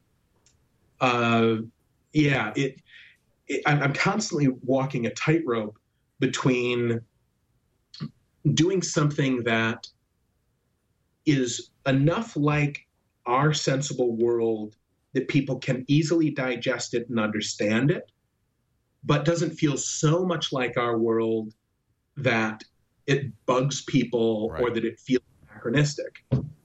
uh, yeah, it. it I'm, I'm constantly walking a tightrope between doing something that is enough like our sensible world that people can easily digest it and understand it, but doesn't feel so much like our world that it bugs people right. or that it feels anachronistic.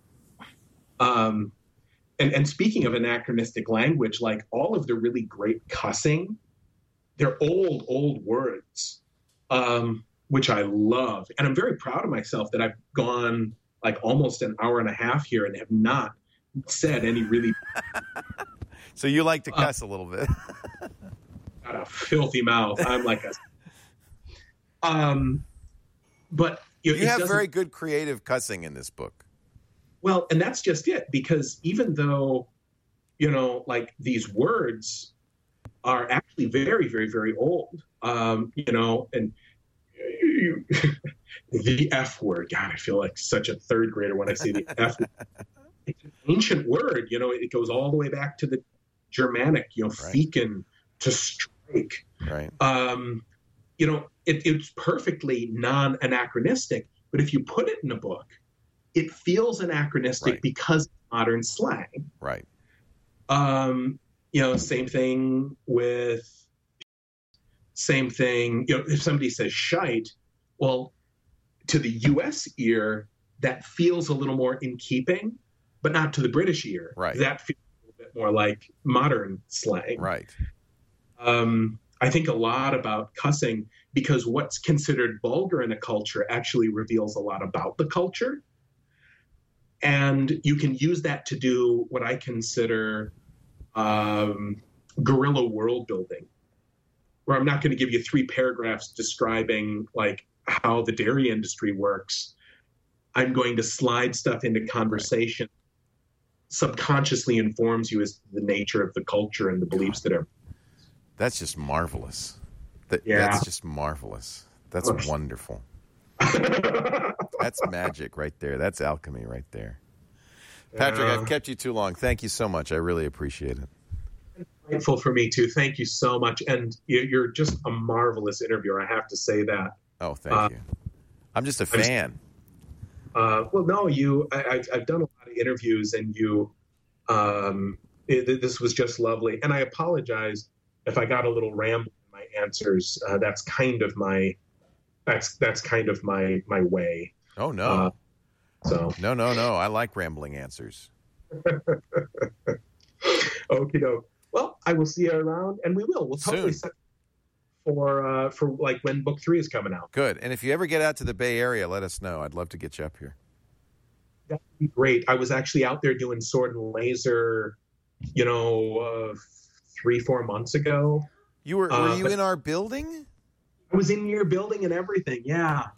Um, and, and speaking of anachronistic language, like all of the really great cussing, they're old, old words, um, which I love. And I'm very proud of myself that I've gone like almost an hour and a half here and have not said any really. So you like to cuss uh, a little bit. Got a filthy mouth. I'm like a. Um, but you, you have very good creative cussing in this book. Well, and that's just it, because even though, you know, like these words are actually very, very, very old, um, you know, and you, the F word. God, I feel like such a third grader when I say the F word. It's an ancient word, you know, it goes all the way back to the Germanic, you know, right. feken, to strike. Right. Um, you know, it, it's perfectly non-anachronistic, but if you put it in a book, it feels anachronistic right. because of modern slang. Right. Um, you know, same thing with, same thing, you know, if somebody says shite, well, to the U S ear, that feels a little more in keeping, but not to the British ear. Right. That feels a little bit more like modern slang. Right. Um, I think a lot about cussing because what's considered vulgar in a culture actually reveals a lot about the culture. And you can use that to do what I consider um, guerrilla world building, where I'm not going to give you three paragraphs describing like how the dairy industry works. I'm going to slide stuff into conversation, right. subconsciously informs you as to the nature of the culture and the beliefs God. that are. That's just marvelous. That, yeah. That's just marvelous. That's wonderful. That's magic right there. That's alchemy right there. Patrick, uh, I've kept you too long. Thank you so much. I really appreciate it. It's grateful for me too. Thank you so much. And you're just a marvelous interviewer. I have to say that. Oh, thank uh, you. I'm just a fan. Uh, well, no, you. I, I've, I've done a lot of interviews, and you. Um, it, this was just lovely. And I apologize if I got a little rambling in my answers. Uh, that's kind of my. That's that's kind of my my way. Oh no. Uh, so no no no. I like rambling answers. Okie doke. Well, I will see you around, and we will. We'll totally Soon. set for uh, for like when book three is coming out. Good. And if you ever get out to the Bay Area, let us know. I'd love to get you up here. That would be great. I was actually out there doing Sword and Laser, you know, uh, three four months ago. You were were uh, you in our building? I was in your building and everything. Yeah.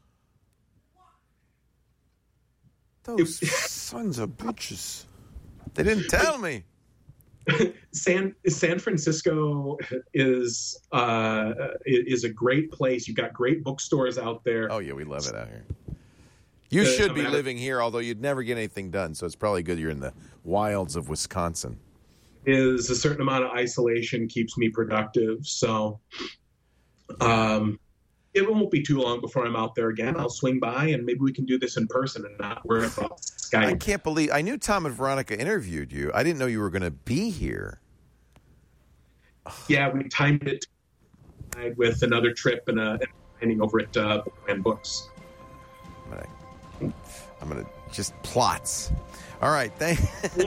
Those sons of bitches. They didn't tell me. San San Francisco is uh, is a great place. You've got great bookstores out there. Oh yeah, we love it out here. You uh, should be matter- living here, although you'd never get anything done. So it's probably good you're in the wilds of Wisconsin. is a certain amount of isolation keeps me productive. So um, it won't be too long before I'm out there again. I'll swing by and maybe we can do this in person and not worry about Skype. I can't believe I knew Tom and Veronica interviewed you. I didn't know you were going to be here. Yeah, we timed it with another trip and a training over at uh, and Books. I'm gonna, I'm gonna just plots. All right, thank.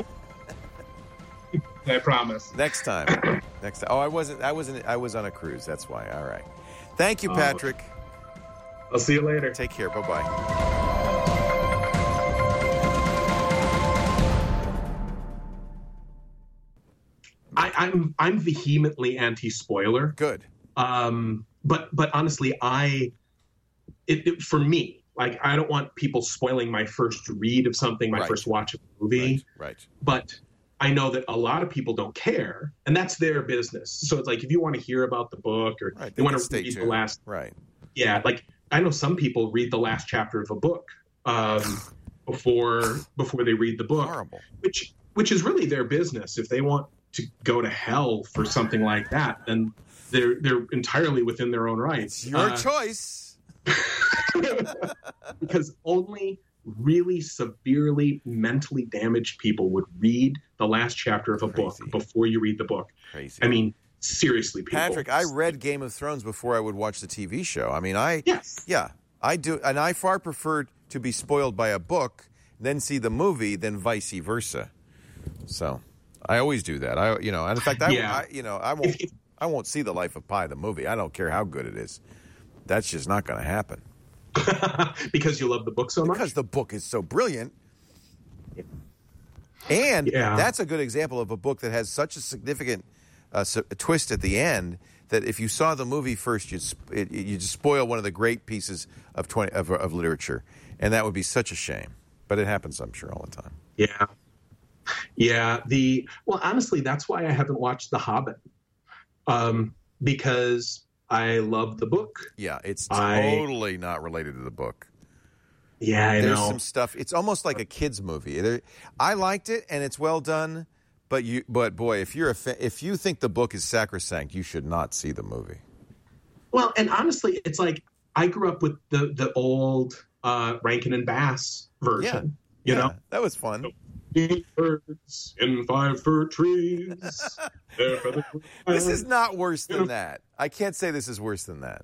I promise. Next time. Next time. Oh, I wasn't. I wasn't. I was on a cruise. That's why. All right. Thank you, Patrick. Uh, I'll see you later. Take care. Bye bye. I, I'm I'm vehemently anti-spoiler. Good. Um, but but honestly, I it, it for me, like I don't want people spoiling my first read of something, my Right. first watch of a movie. Right. Right. But I know that a lot of people don't care, and that's their business. So it's like if you want to hear about the book or Right. you want can to stay read tuned. the last, Right. yeah, like I know some people read the last chapter of a book um, before before they read the book, Horrible. which which is really their business. If they want to go to hell for something like that, then they're they're entirely within their own rights. Your Uh, choice. because only really severely mentally damaged people would read the last chapter of a book Crazy. before you read the book. Crazy. I mean, seriously, people. Patrick, I read Game of Thrones before I would watch the T V show. I mean, I Yes. yeah, I do, and I far prefer to be spoiled by a book then see the movie than vice versa. So, I always do that. I you know, and in fact, I, Yeah. I you know, I won't If- if- I won't see The Life of Pi the movie. I don't care how good it is. That's just not going to happen because you love the book so much. because the book is so brilliant. And Yeah. that's a good example of a book that has such a significant uh, s- twist at the end that if you saw the movie first, you'd sp- it, you'd spoil one of the great pieces of, twenty, of of literature, and that would be such a shame. But it happens, I'm sure, all the time. Yeah. Yeah. The well, honestly, that's why I haven't watched The Hobbit. Um, because I love the book. Yeah, it's I- totally not related to the book. Yeah, I There's know. some stuff. It's almost like a kids movie. There, I liked it, and it's well done. But you, but boy, if you're a fa- if you think the book is sacrosanct, you should not see the movie. Well, and honestly, it's like I grew up with the the old uh, Rankin and Bass version. You Yeah, know, that was fun. eight birds in five fir trees. Their feathers were This is fine. not worse than that. I can't say this is worse than that.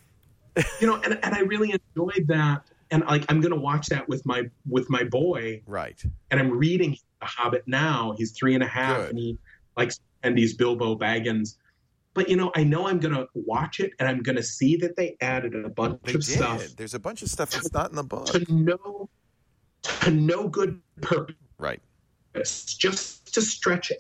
you know, and, and I really enjoyed that. And like, I'm going to watch that with my with my boy. Right. And I'm reading The Hobbit now. He's three and a half, Good. and he likes and he's Bilbo Baggins. But you know, I know I'm going to watch it, and I'm going to see that they added a bunch They of did. stuff There's a bunch of stuff that's not in the book. to no to no good purpose, Right. just to stretch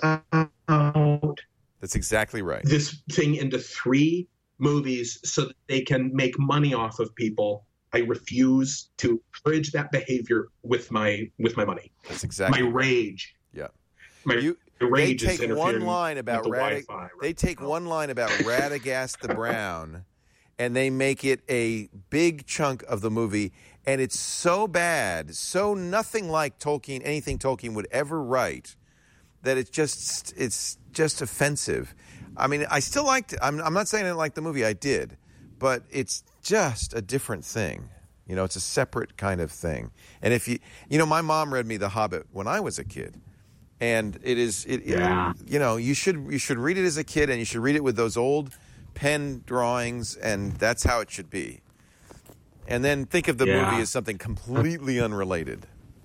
out That's exactly right. this thing into three movies so that they can make money off of people. I refuse to encourage that behavior with my with my money. That's exactly My right. rage. Yeah. My You, the they rage is take one interfering line with about the Radig- Wi-Fi right they take now. one line about Radagast the Brown, and they make it a big chunk of the movie, and it's so bad, so nothing like Tolkien, anything Tolkien would ever write, that it's just it's just offensive. I mean, I still liked it. I'm, I'm not saying I didn't like the movie. I did, but it's just a different thing. You know, it's a separate kind of thing. And if you, you know, my mom read me The Hobbit when I was a kid. And it is, it, Yeah. you know, you should you should read it as a kid, and you should read it with those old pen drawings, and that's how it should be. And then think of the Yeah. movie as something completely unrelated.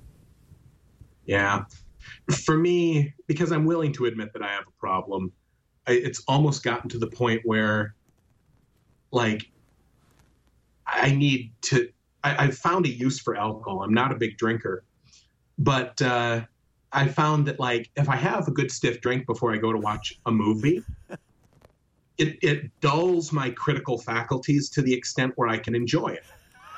Yeah. For me, because I'm willing to admit that I have a problem, I, it's almost gotten to the point where, like, I need to. I, I've found a use for alcohol. I'm not a big drinker, but uh, I found that, like, if I have a good stiff drink before I go to watch a movie, it, it dulls my critical faculties to the extent where I can enjoy it.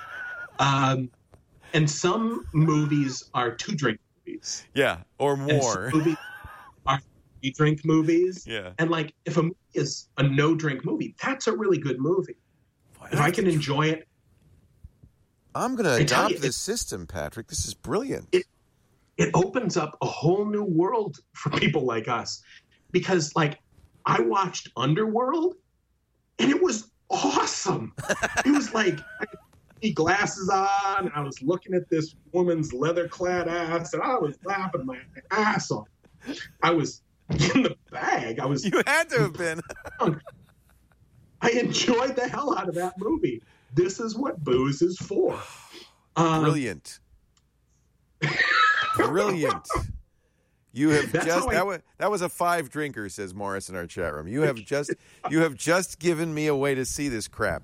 Um, and some movies are two drink movies. Yeah, or And more. some movies are three drink movies. Yeah. And like, if a movie is a no drink movie, that's a really good movie. If I can enjoy it, I'm going to I tell adopt you, this system, Patrick. This is brilliant. It- it opens up a whole new world for people like us. because like I watched Underworld and it was awesome. It was like I had glasses on. I was looking at this woman's leather-clad ass, and I was laughing my ass off. I was in the bag. I was. You had to have been. I enjoyed the hell out of that movie. This is what booze is for. Um, Brilliant. Brilliant. You have That's just how I- that was that was a five drinker, says Morris in our chat room. You have just you have just given me a way to see this crap.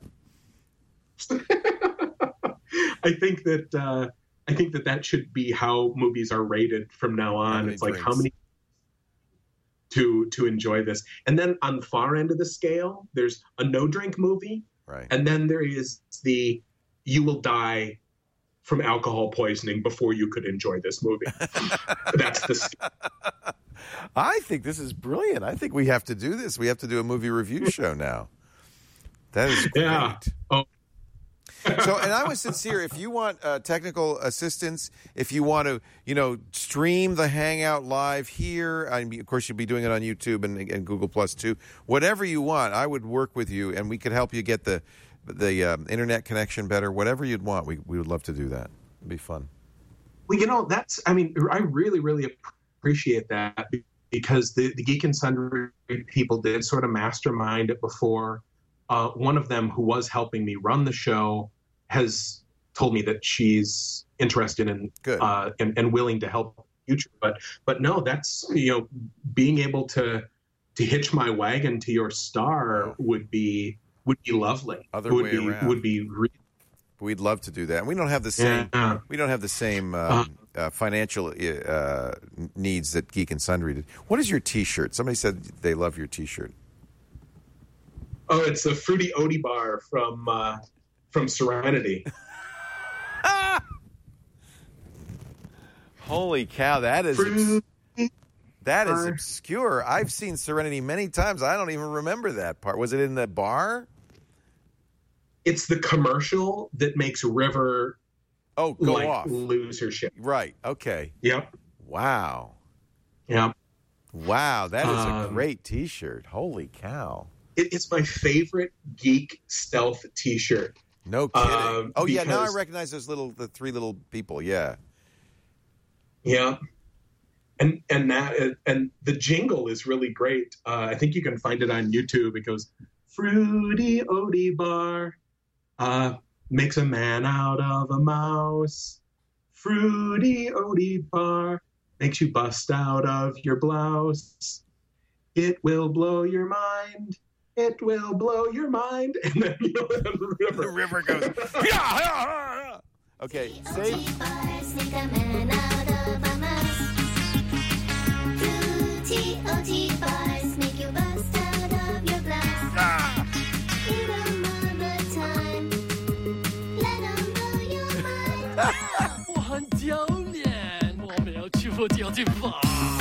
I think that uh, I think that that should be how movies are rated from now on. many It's like drinks? how many to to enjoy this. And then on the far end of the scale, there's a no drink movie, Right. and then there is the you will die from alcohol poisoning before you could enjoy this movie. That's the scale. I think this is brilliant. I think we have to do this. We have to do a movie review show now. That is great. Yeah. Oh. So, and I was sincere. If you want uh, technical assistance, if you want to, you know, stream the Hangout live here, I mean, of course, you'll be doing it on YouTube and, and Google Plus too. Whatever you want, I would work with you, and we could help you get the the um, internet connection better. Whatever you'd want, we we would love to do that. It'd be fun. Well, you know, that's, I mean, I really, really appreciate that because the, the Geek and Sundry people did sort of mastermind it before. Uh, one of them who was helping me run the show has told me that she's interested in Good. uh, and, and willing to help in the future. But but no, that's, you know, being able to to hitch my wagon to your star Yeah. would be would be lovely. Other would way be around. would be re- We'd love to do that. And we don't have the same. Yeah. We don't have the same um, uh, financial uh, needs that Geek and Sundry did. What is your T-shirt? Somebody said they love your T-shirt. Oh, it's a Fruity Odie bar from uh, from Serenity. Holy cow! That is Fruity that is bar. obscure. I've seen Serenity many times. I don't even remember that part. Was it in the bar? It's the commercial that makes River Oh, go like off. lose her shit. Right. Okay. Yep. Wow. Yep. Wow. That is a Um, great T-shirt. Holy cow. It, it's my favorite geek stealth T-shirt. No kidding. Um, oh yeah. Now I because- recognize those little the three little people. Yeah. Yeah. And and that and the jingle is really great. Uh, I think you can find it on YouTube. It goes, Fruity Odie bar uh, makes a man out of a mouse. Fruity Odie bar makes you bust out of your blouse. It will blow your mind. It will blow your mind. And then you know, the The river. river goes. Yeah, yeah, yeah, yeah. Okay. Save. Ah! 我很丢脸，我没有去过交际法。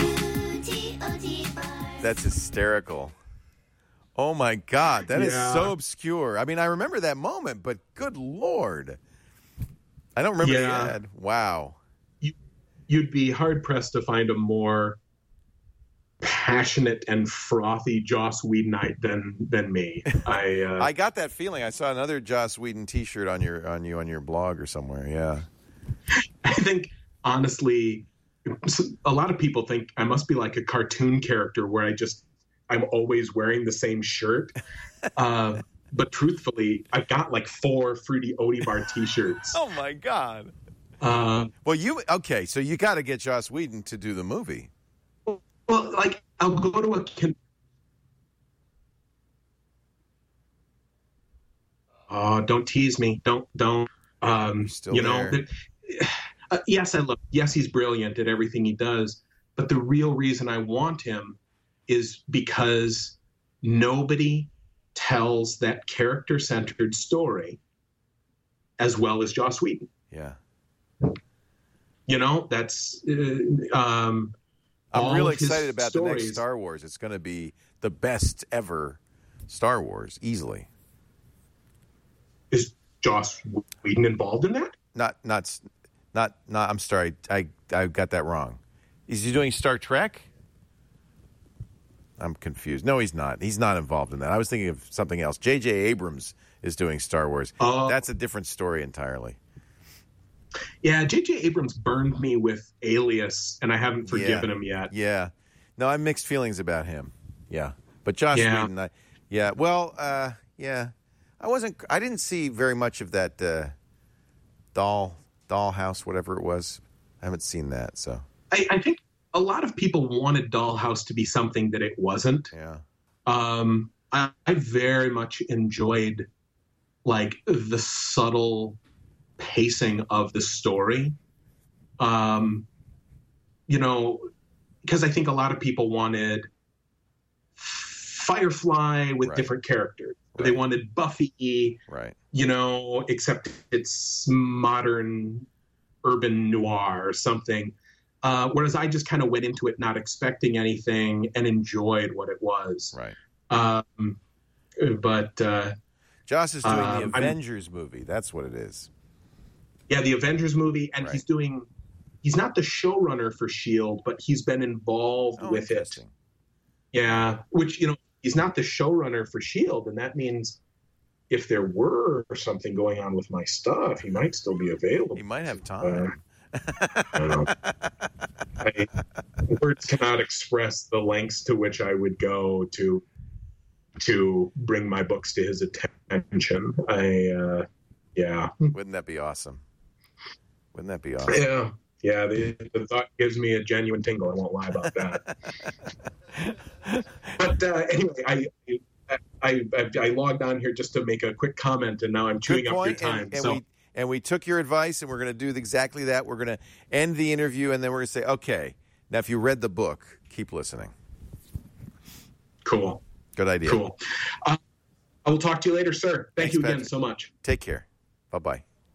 That's hysterical. Oh my God, that is Yeah. so obscure. I mean, I remember that moment, but good Lord, I don't remember Yeah. the ad. Wow. You'd be hard pressed to find a more passionate and frothy Joss Whedonite than than me. I, uh, I got that feeling. I saw another Joss Whedon T-shirt on your on you on your blog or somewhere. Yeah. I think honestly, a lot of people think I must be like a cartoon character where I just I'm always wearing the same shirt. Uh, but truthfully, I've got like four Fruity Odie bar T-shirts. Oh my God. Uh, Well, you okay? So you got to get Joss Whedon to do the movie. well, like I'll go to a con- oh, don't tease me. Don't don't. Um, Still you know, there. that- uh, yes, I look. Yes, he's brilliant at everything he does. But the real reason I want him is because nobody tells that character-centered story as well as Joss Whedon. Yeah. You know, that's. Uh, um, I'm all real of his excited about the next stories- Star Wars. It's going to be the best ever Star Wars, easily. Is Joss Whedon involved in that? Not, not, not, not. I'm sorry, I, I got that wrong. Is he doing Star Trek? I'm confused. No, he's not. He's not involved in that. I was thinking of something else. J J Abrams is doing Star Wars. Uh, That's a different story entirely. Yeah, J J Abrams burned me with Alias, and I haven't forgiven yeah. him yet. Yeah. No, I have mixed feelings about him. Yeah. But Josh yeah. Whedon, I, yeah. Well, uh, yeah. I wasn't, I didn't see very much of that uh, doll, Dollhouse, whatever it was. I haven't seen that, so. I, I think a lot of people wanted Dollhouse to be something that it wasn't. Yeah. Um, I, I very much enjoyed, like, the subtle pacing of the story. Um, you know, because I think a lot of people wanted Firefly with right. different characters. Right. They wanted Buffy, right. you know, except it's modern urban noir or something. Uh, whereas I just kind of went into it not expecting anything and enjoyed what it was. Right. Um, but uh, Josh is doing um, the Avengers I'm, movie. That's what it is. Yeah, the Avengers movie, and right. he's doing. He's not the showrunner for S H I E L D, but he's been involved oh, with it. Yeah, which, you know, he's not the showrunner for S H I E L D, and that means if there were something going on with my stuff, he might still be available. He might have time. Uh, I don't know. I, words cannot express the lengths to which I would go to to bring my books to his attention. I, uh, yeah. Wouldn't that be awesome? Wouldn't that be awesome? Yeah. Yeah, the, the thought gives me a genuine tingle. I won't lie about that. But uh, anyway, I, I, I I logged on here just to make a quick comment, and now I'm chewing up your time. And, and, so. we, and we took your advice, and we're going to do exactly that. We're going to end the interview, and then we're going to say, okay, now if you read the book, keep listening. Cool. Good idea. Cool. Uh, I will talk to you later, sir. Thank Thanks, you again Patrick. so much. Take care. Bye-bye.